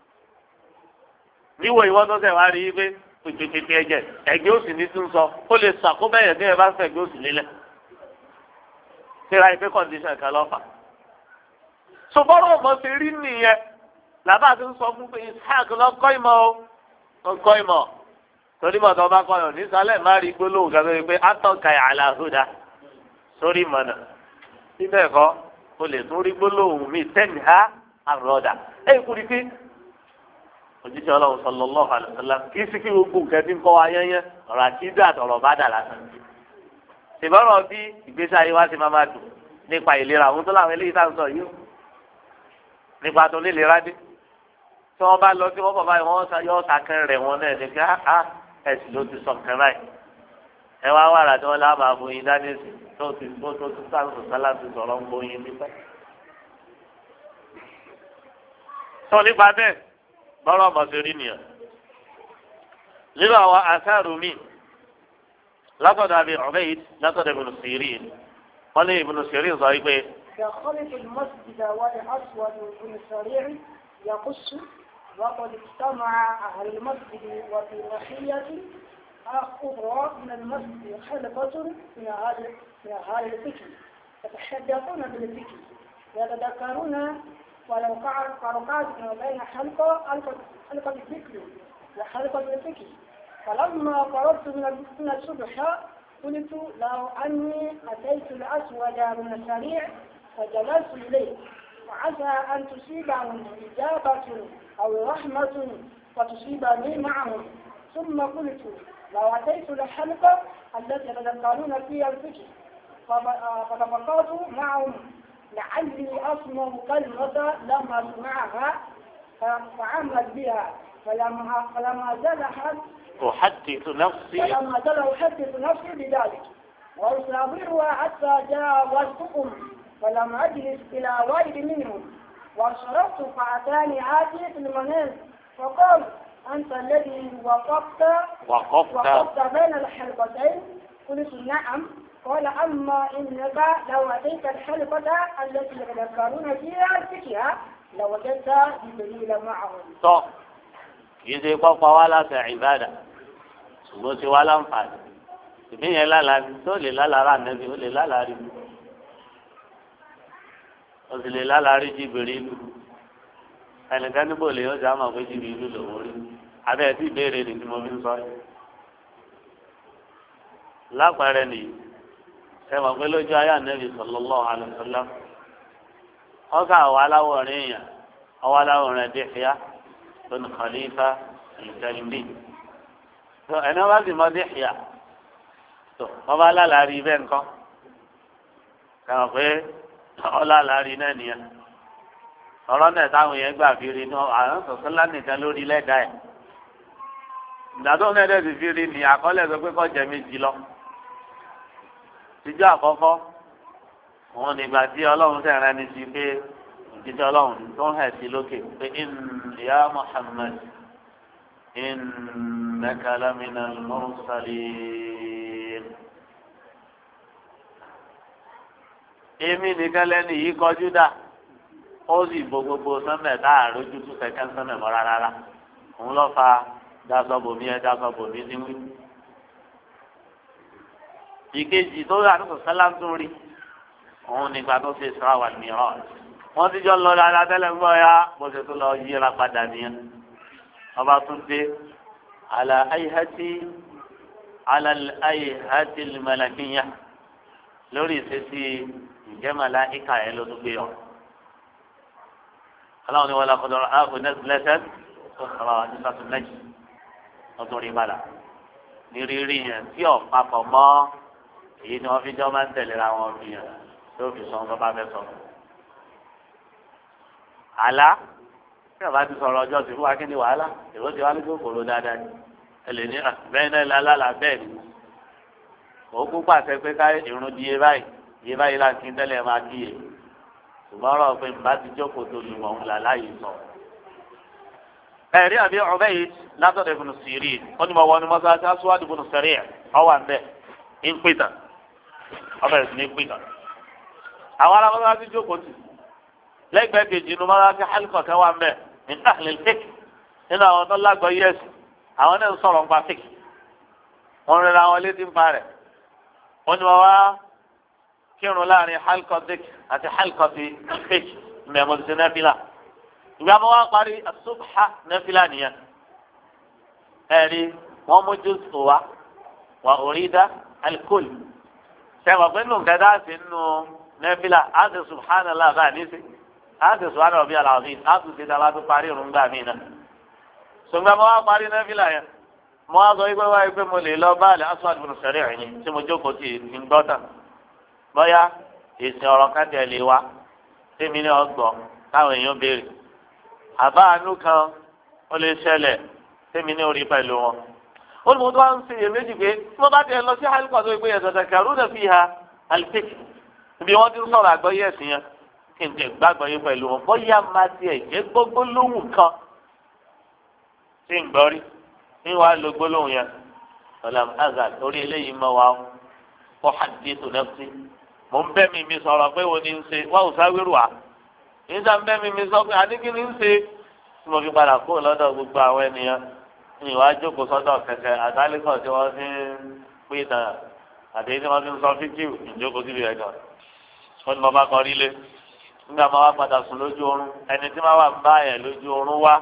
níwò ìwọ́n tó sẹ̀ wá rí i pé pèpèpè ẹ̀jẹ̀ ẹ̀gbẹ́ òsì ní tún sọ ó lè sàkóbẹ̀yẹ̀ tí ẹ bá fẹ́ gbé òsì lélẹ̀ síra ìpè kọ́ndíṣàn kan lọ́fà. ṣùgbọ́n ọmọ ṣe rí nìyẹn làbá ti ń sọ fún pé Ishaq lọ́kọ́ ìmọ̀ o lọ́kọ́ ìmọ̀ torí mọ̀ tó bá kọyọ̀ nísàlẹ̀ má rí gbólóhùn kan lórí pé atọ́ka àlàhùdà sórí mọ̀nà síbẹ̀ kọ́ o lè tún rí gbólóhùn mi tẹ́ni ha àrọ̀dà ẹ̀ kúri pé òjíṣẹ́ ọlọ́run sallallahu alaihi wasallam kì í sí kí gbogbo nǹkan tí ń kọ́ wa yẹ́nyẹ́ ọ̀rọ̀ àkídà àtọ̀rọ̀ bá dà lásán. ìbọ̀rọ̀ bí ìgbésí ayé wa ti máa dùn nípa ìlera àwọn tó láwọn eléyìí tá à ń sọ yìí nípa tó nílera dé tí wọ́n bá lọ tí wọ́n bọ̀ báyìí wọ́n yọ ọ̀sàkẹ́ rẹ̀ wọn náà ní kí ẹ̀sìn ló ti sọ nǹkan báyìí ẹ wá wàrà tí wọ́n lá máa fún yín dání sí tó ti sáà sọ̀tálà ti sọ̀rọ̀ ń bóyin nípẹ́. sọ nípa bẹ́ẹ̀ bọ́rọ̀ ọmọdérí nìyẹn nínú àwọn àṣàrò mi látọ̀dọ̀ àbí Ubayd látọ̀dọ̀ Ibn Sirin wọ́n ní Ibn Sirin sọ wípé. دخلت المسجد والأسود بن سريع يقص وقد اجتمع أهل المسجد وفي ناحية أخرى من المسجد حلقة من أهل الفكر يتحدثون بالفكر ويتذكرون ولو قعدت بين حلقة الفكر وحلقة الفكر فلما قربت من الصبح قلت لو أني أتيت الأسود من السريع فجلست إليه وعسى أن تصيبهم إجابة أو رحمة وتصيبني معهم ثم قلت لو أتيت الحلقة التي يتذكرون فيها الفكر فتفقدت معهم لعلي أسمع كلمة لم أسمعها فعمل بها فلما زال أحدث نفسي بذلك وأصابرها حتى جاوزتكم فلم أجلس إلى واحد منهم وانصرفت فأتاني آتي في المنام فقال أنت الذي وقفت بين الحلقتين قلت نعم قال أما إنك لو أتيت الحلقة التي يتذكرون فيها الفكرة لوجدت جبريل معهم. طب يجي بابا ولا عبادة ṣùgbọ́n ti wá láǹfààní ìbíyẹn lálàá ni tó lè lálàá rà nẹ́bí ó lè lálàá rí ó sì lè lálàá rí Jibrilu ẹnìkan níbo lè yọjà àmọ̀ pé Jibrilu lòún rí abẹ́ tí ìbéèrè ni tí mo fi ń sọ yìí lápẹẹrẹ nìyí ẹ mọ̀ pé lójú ayé ànẹ́bí sallallahu alaihi wasallam ọkà àwọn aláwọ̀rin èèyàn ọwọ́ aláwọ̀rin Dihya tó ní Khalifa al-Kalbi tó ẹni wọ́n bá sì mọ Dihya tó wọ́n bá lálàárí bẹ́ẹ̀ nǹkan kàwọn pé ọlálàárí náà nìyẹn ọ̀rọ̀ náà táwọn yẹn gbà fi rí ní àwọn sọ̀tún lánìkan lórí lẹ́dàá ẹ̀ ìdádó náà dẹ̀ sì fi rí ní àkọọ́lẹ̀ sọ pé kọ́ jẹ méjì lọ tíjọ́ àkọ́kọ́ wọn nígbà tí ọlọ́run tẹ̀rẹ́ ní sí pé òjíṣẹ́ ọlọ́run tó ń hẹ̀ sí lókè pé ya Muhammad innaka laminal mursalin. èmi nìkan lẹ́nu yìí kọjú dà ó sì bo gbogbo sọ́mẹ̀ tá a rójú tún kẹ̀kẹ́ sọ́mẹ̀ mọ́ rárá òun lọ́ fa dasọ́bòmí ẹ dasọ́bòmí ní wí. ìkejì tó rà ní sọ̀sálà tó rí òun nígbà tó ṣe Isra wal Miraj wọ́n ti jọ lọ dáadáa tẹ́lẹ̀ ń gbọ́ ya bó ṣe tó lọ yíra padà nìyẹn ọba tún dé ala ayhati al-malakiyya lórí ìṣesí ìjẹ́ màláíkà yẹn ló tún gbé yọ. aláwọn ni wọn lọ kọjọ ààbò nẹsìlẹsẹ tó sọ̀rọ̀ nípa tó lẹ́yìn wọn tún rí padà ní rírí yẹn tí ọ̀pápọ̀ mọ́ èyí ni wọ́n fi jọ́ máa ń tẹ̀lé ra wọn fi yẹn tó fi sọ ọ́n tó bá fẹ́ sọ. àlá tí ọba ti sọ̀rọ̀ ọjọ́ sí fún wa kí ni wàhálà èrò ti wá ní kòkòrò dáadáa ni ẹ lè ní bẹ́ẹ̀ náà lálàlà bẹ́ẹ̀ ni òkú pàṣẹ pé ká irun di iye báyìí láti tẹ́lẹ̀ máa kíyè ṣùgbọ́n ọ̀rọ̀ pé bá ti jókòó tó lù wọ́n là láàyè sọ. ẹ̀rí àbí ọ̀bẹ yìí látọ̀dọ̀ Ibn Sirin ó ní mo wọ ní mọ́sáàsì Aswad ibn Sari' ọwọ́ àbẹ̀ ń pìtàn ọbẹ̀ rẹ̀ sì ní pìtàn. àwọn ará mọ́sáàsì jókòó tì lẹ́gbẹ̀ẹ́ kejì ní mọ́sáàsì halqa kan wà mbẹ̀ ní ahlil fiqh nínú àwọn tó lágbọ́ yẹ́sì àwọn náà ń sọ̀rọ̀ nípa fiqh wọn rẹ̀ àwọn létí ń pa rẹ̀ wọ́n ní wọ́n wá kírun láàrin halqa dhikr àti halqa fi fiqh mẹ́mọ́ ti nẹ́fìlà ìgbà wọn wá parí asubha nẹ́fìlà nìyẹn ẹ̀rí wọ́n mú jùsù wà òrìdá alikul sẹ́wọ̀n pé nù kẹ́dá sí nù nẹ́fìlà àti subhanallah bá níṣẹ́ àti subhana rabbi al-azim àti ti dábàá tó parí irun gbà mí náà ṣùgbọ́n wọn wá parí nẹ́fìlà yẹn mo wá sọ wípé wáyé pé mo lè lọ báàlì Aswad ibn Sari' ẹ̀yìn tí mo jókòó tì í gbọ́tà bóyá èsì ọ̀rọ̀ kájẹ lè wá tèmi ní ọgbọ̀n káwọn èèyàn béèrè àbá àánú kan ó lè ṣẹlẹ̀ tèmi ní orí pẹ̀lú wọn. olùmọ̀tò wa ń ṣe iyèméjì pé tí wọ́n bá tẹ̀ lọ sí àlùkò tó gbé yẹn tọ̀tẹ̀ kẹrù náà fi ha àlùfẹ́k ibi wọ́n ti ń sọ̀rọ̀ àgbọ́yé ẹ̀sìn yẹn kí n tẹ̀ gbàgbọ́ yín pẹ̀lú wọn bóyá máa tiẹ̀ jẹ́ gbogbo lóhùn kan tí ń gbọ́rí ní wàá lo gbólóhùn yẹn ọ̀làm azà torí eléyìí mọ́ wa kó hadithu nafsi mo ń bẹ́ mi sọ̀rọ̀ pé wo ni ń ṣe wá òsáwérù wa nígbà ń bẹ́ mi sọ pé àdínkì ni ń ṣe tí mo fi padà kó lọ́dọ̀ gbogbo àwọn ènìyàn ní ìwà jókòó sọ́dọ̀ kẹ̀kẹ́ àtàlẹ́kọ̀ tí wọ́n fi ń pín ìtàn àti tí wọ́n fi ń sọ fíkìw ìjókòó síbi ẹ̀jọ̀ wọ́n ní mo bá kọ rílé nígbà máa wá padà sùn lójú oorun ẹni tí máa wà ń bá yẹn lójú oorun wá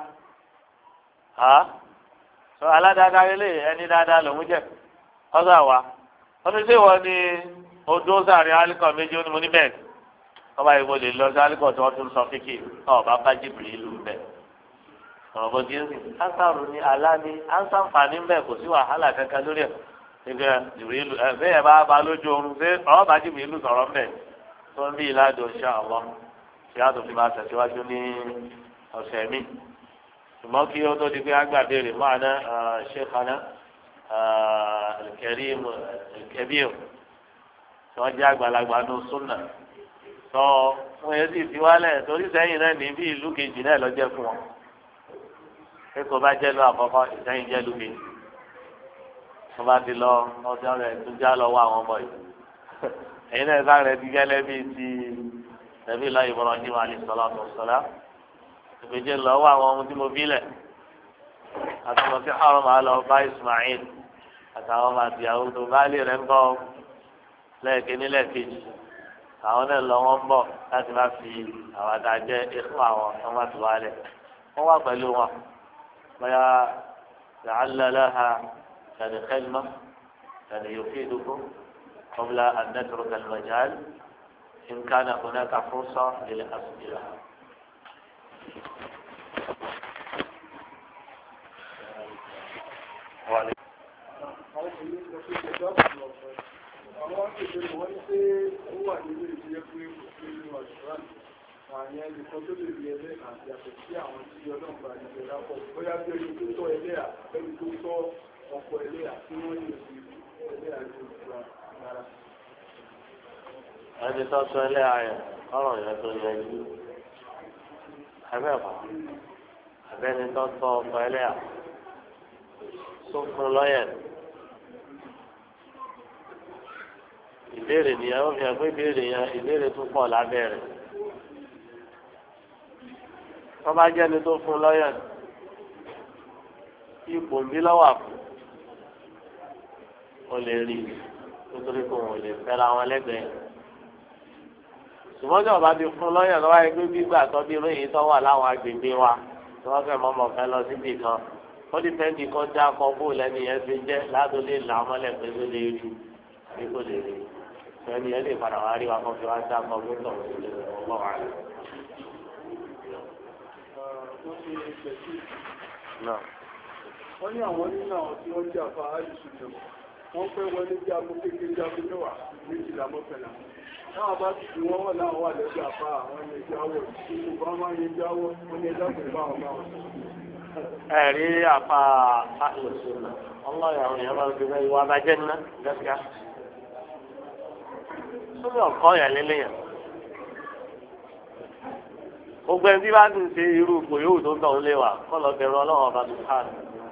sọ aládàáda ilé ẹni dáadáa lòún jẹ ọsà wa wọ́n ní sèwọ ni odó sàrin alikọ méjì ó ní mo ní bẹ́ẹ̀ ọba yìí mo lè lọ sí alikọ tí wọ́n tún sọ fíkì ọba bá jìbìrì ìlú bẹ́ẹ̀ ọ̀rọ̀ bó ti ń sìn ánsáàrù ni àlá ni ánsáǹfààní ń bẹ kò sí wàhálà kankan lórí ẹ̀ nígbà jìbìrì ìlú ẹ̀ bẹ́ẹ̀ bá ba lójú oorun ṣé ọ̀rọ̀ bá jìbìrì ìlú sọ̀rọ̀ mbẹ̀ tó ń bí ìlàjọ ṣe àwọn ṣe àtòfin máa tẹ̀síwájú ní ọ̀sẹ̀ mi ṣùgbọ́n kí ó tó di pé agbábẹ́rẹ́ máa ná ṣèkánná Al-Karim Al-Kabir tí wọ́n jẹ́ àgbàlagbà ní súnà tó wọ́n yẹ sì fi wálẹ̀ torí sẹ́yìn náà ní bí ìlú kejì náà lọ́jẹ́ fún wọn pé kò bá jẹ́ lọ àkọ́kọ́ ìsẹ́yìn jẹ́ lú kejì wọ́n bá ti lọ ọjọ́ rẹ̀ tó já lọ́wọ́ àwọn ọmọ yìí ẹ̀yin náà sáré rẹ̀ ti gẹ́lẹ́ bíi ti ẹ̀bí lọ Ibrahim alayhi salatu wassalam ìgbèjì lọ́wọ́ àwọn ohun tí mo bí lẹ̀ àtúntò sí haram àlọ́ bá Ismail àtàwọn ọmọ àtìyàwó tó bá lè rẹ̀ ń bọ̀ lẹ́ẹ̀kíní lẹ́ẹ̀kejì àwọn náà lọ wọ́n ń bọ̀ láti má fi àwọn àtàjẹ́ ikú àwọn ọmọ àti wálẹ̀ wọ́n wà pẹ̀lú wọn bóyá làálẹ̀ lẹ́hà kàdé kẹ́lmọ́ kàdé yòókè dúkú kọ́bílà àdẹ́tùrú kàlmọ̀jáàl in kana hunaka fursa lil asbila. Àwọn akéde wọ́n ní pé ó wà nínú ìdílé pé kò sí nínú àṣùrán àwọn ẹnìkan tó lè rí ẹlẹ́ àti àtẹ̀ sí àwọn tí ọlọ́run bá ní ìjọba pọ̀ bóyá bí ẹni tó tọ́ ẹlẹ́à ẹni tó tọ́ ọkọ̀ ẹlẹ́à tí wọ́n lè fi ẹlẹ́à ní ìjọba rárá. ẹni tó tọ́ ẹlẹ́à yẹn ọ̀rọ̀ yẹn tó yẹ jù abẹ́ẹ̀kọ́ abẹ́ni tó tọ́ ọkọ̀ ẹlẹ́à tó fún lọ́yẹ̀. ìbéèrè nìyẹn ó fi hàn pé ìbéèrè yẹn ìbéèrè tún pọ̀ lábẹ́ rẹ̀ wọ́n bá jẹ́ni tó fún lọ́yà ipò ń bí lọ́wọ́ àpò ó lè rí nítorí pé òun ò lè fẹ́ra wọn lẹ́gbẹ̀ẹ́ ṣùgbọ́n tí ọba ti fún lọ́yàn lọ́wọ́ yẹn pé gbígbà tó bí irú èyí tó wà láwọn agbègbè wa tí wọ́n fẹ́ mọ́mọ́ fẹ́ lọ síbi kan ó ti fẹ́ di kan já kan bó lẹ́nu yẹn fi jẹ́ ládùú lè là á mọ́lẹ̀ pé ló lè rí àbí kò lè rí ẹni yẹn lè padà wá rí wa kan fi wá já kan bó tọ̀ sí lè wọ́n wà rẹ̀. wọ́n ní àwọn nínú àwọn tí wọ́n jẹ́ àfa àìsùn wọ́n fẹ́ wọlé bí aago kékeré aago mẹ́wàá méjìlá mọ́kànlá náà bá ti fi wọ́n wọ̀ náà wà lẹ́jọ́ àfa àwọn ẹni ẹjọ́ àwọ̀ ìṣòro bá máa ń yẹjọ́ àwọ̀ wọ́n ní ẹjọ́ àpò báwọn báwọn. ẹ̀rí àfa àìsùn náà ọlọ́yà àwọn èèyàn máa ń gbé ìwà abájẹ́ ńlá gẹ́gẹ́ sórí ọ̀kọ́ yẹn lélẹ́yìn gbogbo ẹni tí bá ti ń ṣe irú ipò yóò tó tọ̀ ń lé wa kọ́ lọ bẹ̀rù ọlọ́run ọba tó ká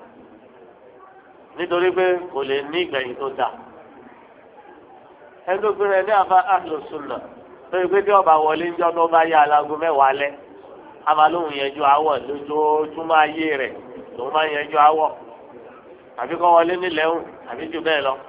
nítorí pé kò lè ní ìgbẹ̀yìn tó dà ẹni tó gbéra ẹni àfa ahlus sunnah lórí pé tí ọba wọlé ń jọ tó bá yá alágún mẹ́wàá lẹ́ abalóhùn yẹjú awọ lójoojúmọ́ ayé rẹ̀ lòun máa ń yẹjú awọ àbí kọ́ wọlé nílẹ̀hùn àbí jù bẹ́ẹ̀ lọ.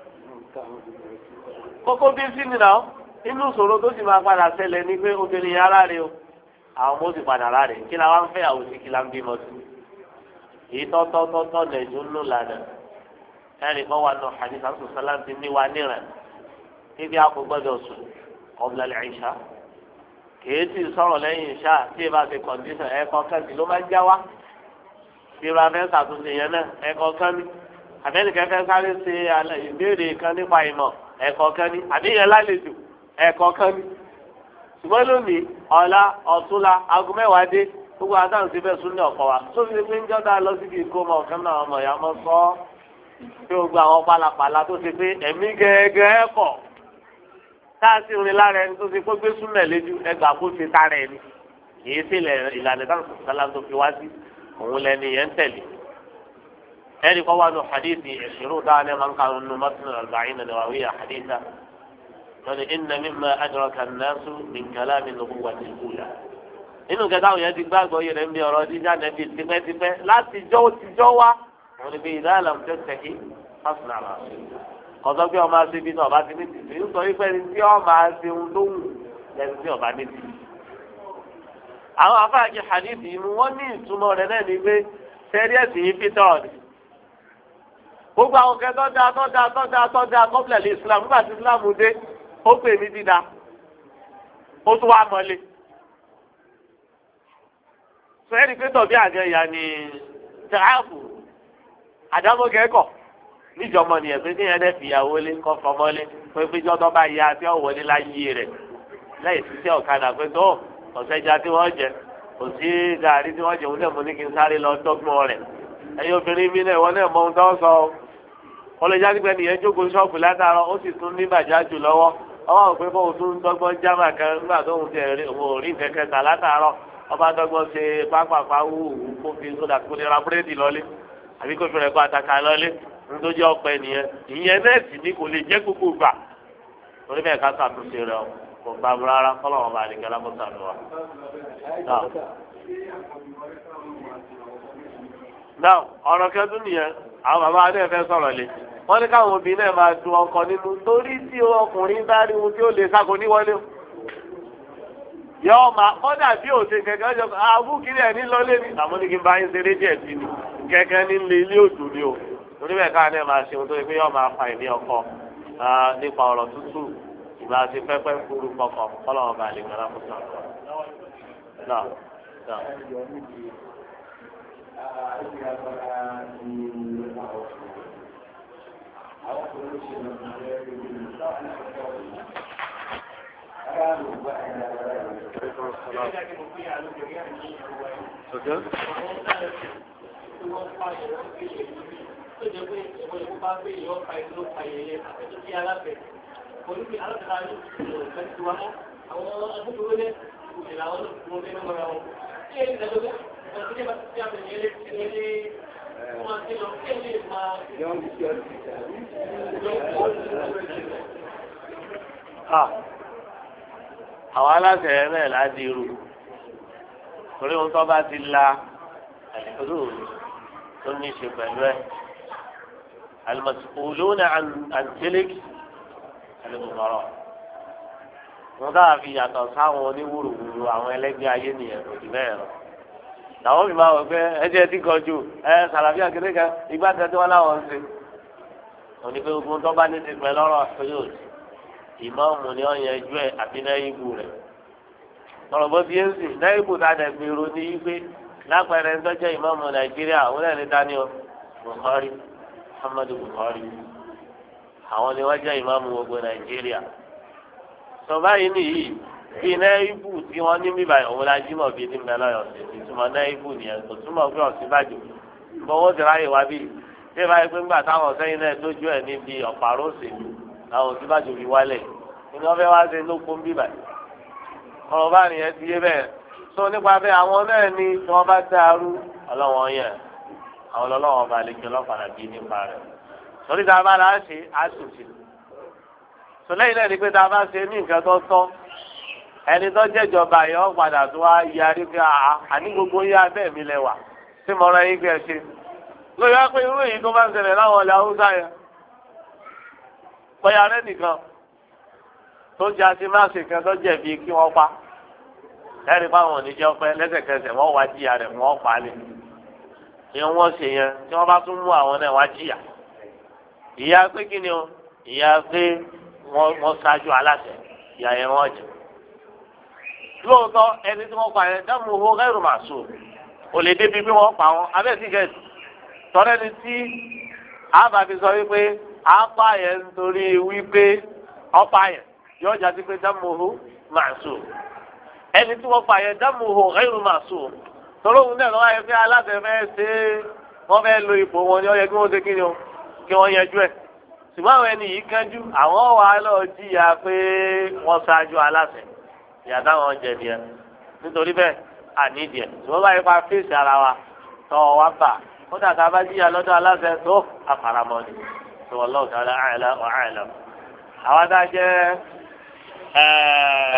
kókó bí sí nìyà inú ìṣòro tó sì máa padà ṣẹlẹ̀ ní pé obìnrin yẹn aráre o àwọn ọmọ sì padà aráre kí la wá ń fẹ́ àwọn òsì kí la ń bímọ sí. èyí tọ́tọ́tọ́tọ́ lẹ́jọ́ ńlò lànà ẹnì kan wà nù hadith àti sàlám ti ní wa níran níbi àpò gbọ́dọ̀ sùn qabla al-isha kìí sì sọ̀rọ̀ lẹ́yìn ìṣá tí ì bá ti kọ̀ǹdíṣàn ẹ̀kọ́ kẹ́sì ló máa ń já wá bí ra fẹ́ ṣàtúnṣe yẹn náà ẹ̀kọ́ kẹ́ni àbẹ́nìkẹ́ fẹ́ sáré ṣe ìbéèrè kan nípa ìmọ̀ ẹ̀kọ́ kẹ́ni àbíyẹn lálejò ẹ̀kọ́ kẹ́ni ṣùgbọ́n lónìí ọ̀la ọ̀túnla aago mẹ́wàá dé gbogbo àtàwọn ti fẹ́ sún ní ọ̀pọ̀ wa tó fi pé ń jọ́dá lọ síbi ìkómọ ọ̀kan náà ọmọ ìyá mọ́ sọ pé gbogbo àwọn pálapàla tó ṣe pé ẹ̀mí gẹ́gẹ́ kọ̀ táàsì rìn lára ẹni tó ṣe kó gbé súnmẹ̀ lójú ẹgbàá kó ṣe tára ẹni èyí sì ìlànà táwọn sọ̀tàlá tó fi wá sí òun lẹni yẹn ń tẹ̀lé ẹnì kan wà nù hadithi ìṣirò dáhùn ẹ̀ máa ń kàwọn nù mọ́tún àgbáyé nà wàwíyà haditha lọ́ni inna mimma adraka an-nasu min kalami an-nubuwwati al-ula inú kẹta àwọn yẹn ti gbàgbọ́ yẹn ń bí ọ̀rọ̀ jíjà nẹ́bí tipẹ́tipẹ́ láti jọ́ wá wọn ni bí ìdá àlàm tẹ́tẹ̀kì fásitì àlà ọ̀dọ́ bí ọmọ àti ibi náà ọba ti ní tìtì ń sọ wípé ẹni tí ọmọ àti ohun tó wù lẹ́nu tí ọba ní tìtì. àwọn afáàjì hadith yìí wọ́n ní ìtumọ̀ rẹ̀ náà ní pé sẹ́ríẹ̀sì yìí pété ọ̀dì. gbogbo àwọn kẹ́ tọ́jà kọ́pìlẹ̀ lé islam nígbà tí islam dé ó pè ní dídá ó tún wá mọ́lé. sẹ́rí pété ọ̀bí àjẹyà ni tààfù àdámọ́gẹ́kọ̀ níjọmọ nìyẹn pé kéèyàn dẹ fìyàwó lé kọ fọmọlé pé péjọ tó bá ya tí ọwọ ní láyé rẹ lẹ́yìn títí ọ̀kadà pé tó ọ̀sẹ̀já tí wọ́n jẹ kò sí gàrí tí wọ́n jẹ òun náà mo ní kí n sáré lọ dọ́gbọ́n rẹ̀ ẹ̀yin obìnrin mi náà wọ́n náà mọ ohun tó ń sọ wọ́n lè jáde pé nìyẹn jókòó ṣọ́ọ̀bù látàárọ̀ ó sì tún ní bàjáàjù lọ́wọ́ ọwọ́ òpé fóun tún dọ́gbọ́n jámà kan nígbà tó ń tẹ̀ orí kẹ̀kẹ́ tà látàárọ̀ ọba dọ́gbọ́n ṣe pápápá wù kó fi sódà kó lè ra búrẹ́dì lọ́lé àbí kó fi rẹ̀ kó àtàkà lọ́lé nítorí ọpẹ nìyẹn ìyẹn náà sì ní kò lè jẹ́ gbogbo gbà torí bẹ́ẹ̀ ká ṣàtúnṣe rẹ̀ kò gbà mú rárá kọ́lọ̀ wọn bá nìkan lábọ́sà lọ wa. náà ọ̀rọ̀ kẹ́dùn nìyẹn àwọn bàbá adé fẹ́ sọ̀rọ̀ lé wọ́n ní káwọn obìnrin náà máa dun ọkọ nínú torí tí ọkùnrin bá rí ohun tí ó lè sáko níwọlé o. yọ ọmọ kọ́dà bí òde kẹ̀kẹ́ ọjọ́ àbúkiri ẹ̀ ní lọ́lé ni àmọ́ ní kí n bá yín ṣeré díẹ̀ sí ni kẹ̀kẹ́ ní ilé òdò ni o torí bẹ́ẹ̀ káà náà máa ṣe ohun tó yẹ pé yọ máa fa ìní ọkọ nípa ọ̀rọ̀ tútù ìgbà tí pẹ́pẹ́ ń kúrú kọkọ kọ́lọ́wọ́ bá lè gbọ́dọ̀ fún sọ̀rọ̀ náà. tó jẹ́ pé ìwọ ìwọ bá gbé ìyọ́ pa ìlú ló pa ìyẹyẹ àtẹ̀tù sí aláfẹ́ olùkí aláfẹ́ ayé ìfẹ́ ti wá mọ́ àwọn agbófinró lẹ́ òṣèlú àwọn olùkọ́ lé lọ́wọ́ wọn. ṣé èyí ìdájọ́ bẹ́ẹ̀ ọ̀sẹ̀ tí a bá ti àbẹ̀ yẹn lé wọ́n ti lọ kí ẹ̀ lè máa. àwọn aláṣẹ náà láti irú torí ohun tó bá ti la àlùkò tó ní í ṣe pẹ̀lú ẹ̀. المسؤولون عن تلك الأمراء wọn dára fi yàtọ̀ sáwọn oníwúrúwúrú àwọn ẹlẹ́gbẹ́ ayé nìyẹn kò jù bẹ́ẹ̀ lọ. làwọn mi máa wọ pé ẹjẹ ti kọ ju sàlàfíà kékeré kan ìgbà tẹ tí wọn láwọn ń ṣe. òní pé gbogbo tó bá ní ti pẹ́ lọ́rọ̀ pé yóò ṣe ìmọ̀ọ́mù ni wọ́n yẹn ju ẹ̀ àbí náírà rẹ̀. lọ́rọ̀ bó ti yé sí náírà tá a dẹ̀ gbèrò ní wípé lápẹẹrẹ ń tọ́jú ìmọ̀ọ́mù Nàìjíríà òun náà ní Daniel Buhari Muhammadu Buhari àwọn ni wọ́n jẹ́ ìmọ̀ọ́mù gbogbo Nàìjíríà. sọ báyìí nìyí bí náírà tí wọ́n ní bíbá òun la jí mọ̀ bíi ní mẹ́lọ́yọ̀ sí ìtumọ̀ náírà nìyẹn kò túmọ̀ pé Ọ̀ṣínbàjò gbọ́wọ́ ti ráyè wá bíi ṣé báyìí pé ńgbà táwọn sẹ́yìn náà lójú ẹ̀ níbi ọ̀pàrọ̀ òṣèlú àwọn Ọ̀ṣínbàjò fi wálẹ̀ ní wọ́n fẹ́ wá ṣe lókun bíbá ọ̀rọ̀ bá nìyẹn ti yé bẹ́ẹ̀ tó nípa bẹ́ẹ̀ àwọn náà ní tí wọ́n bá dàrú ọlọ́wọ́n yẹn àwọn ọlọ́wọ́n bá lè jẹ́ ọlọ́pàá bí nípa rẹ̀ torí tá a bá láà ṣe àṣùṣe tó lẹ́yìn náà ni pé tá a bá ṣe ní nǹkan tó tọ́ ẹni tó jẹ́jọba yẹn wọ́n padà tó wá yarí pé àní gbogbo yá bẹ́ẹ̀ mi lẹ́wà tí mo rẹ yín gbẹ ṣe lórí wá pé irú èyí tó bá ń ṣẹlẹ̀ láwọn ilẹ̀ haúsá yẹn bóyá rẹ nìkan tó jẹ́ àti má ṣe kan tó jẹ̀bi kí wọ́n pa ẹ̀rí fáwọn oníjẹ́ ọpẹ́ lẹ́sẹ̀kẹsẹ̀ wọ́n wá jìyà rẹ̀ wọ́n pa lé ní wọ́n ṣe yẹn tí wọ́n bá tún mú àwọn náà wá jìyà ìyá pé kí ni o ìyá pé wọ́n ṣáájú aláṣẹ ìyá yẹn wọ́n jẹ lóòótọ́ ẹni tí wọ́n pa yẹn dáàmú owó rẹ́rù màṣú ò lè débi bí wọ́n pa wọn abẹ́sí gẹ̀ẹ́sì tọ́lẹ́ ni tí àbàbí sọ wípé àpá yẹn nítorí wípé ọ̀pá yẹn yóò jáde pé dáàmú owó màṣú ẹni tí wọ́n pa yẹn dáàmú owó rẹ́rù màṣú tọ́lọ́hún náà lọ́wọ́ ayẹ pé aláṣẹ fẹ́ ṣe wọ́n fẹ́ lo ipò wọn ni ó yẹ kí wọ́n ṣe kí ni o kí wọ́n yanjú ẹ̀ ṣùgbọ́n àwọn ẹni yìí kánjú àwọn wà á lọ jìyà pé wọ́n ṣáájú aláṣẹ ìyá táwọn jẹ nìyẹn nítorí bẹ́ẹ̀ ànídìẹ ṣùgbọ́n báyìí pa fèsì ara wa tọ́ wa bà ó dàgbà bá jìyà lọ́dọ̀ aláṣẹ tó àfàràmọ́ ni tó wallahu ta'ala a'la wa a'lam. àwọn tá a jẹ́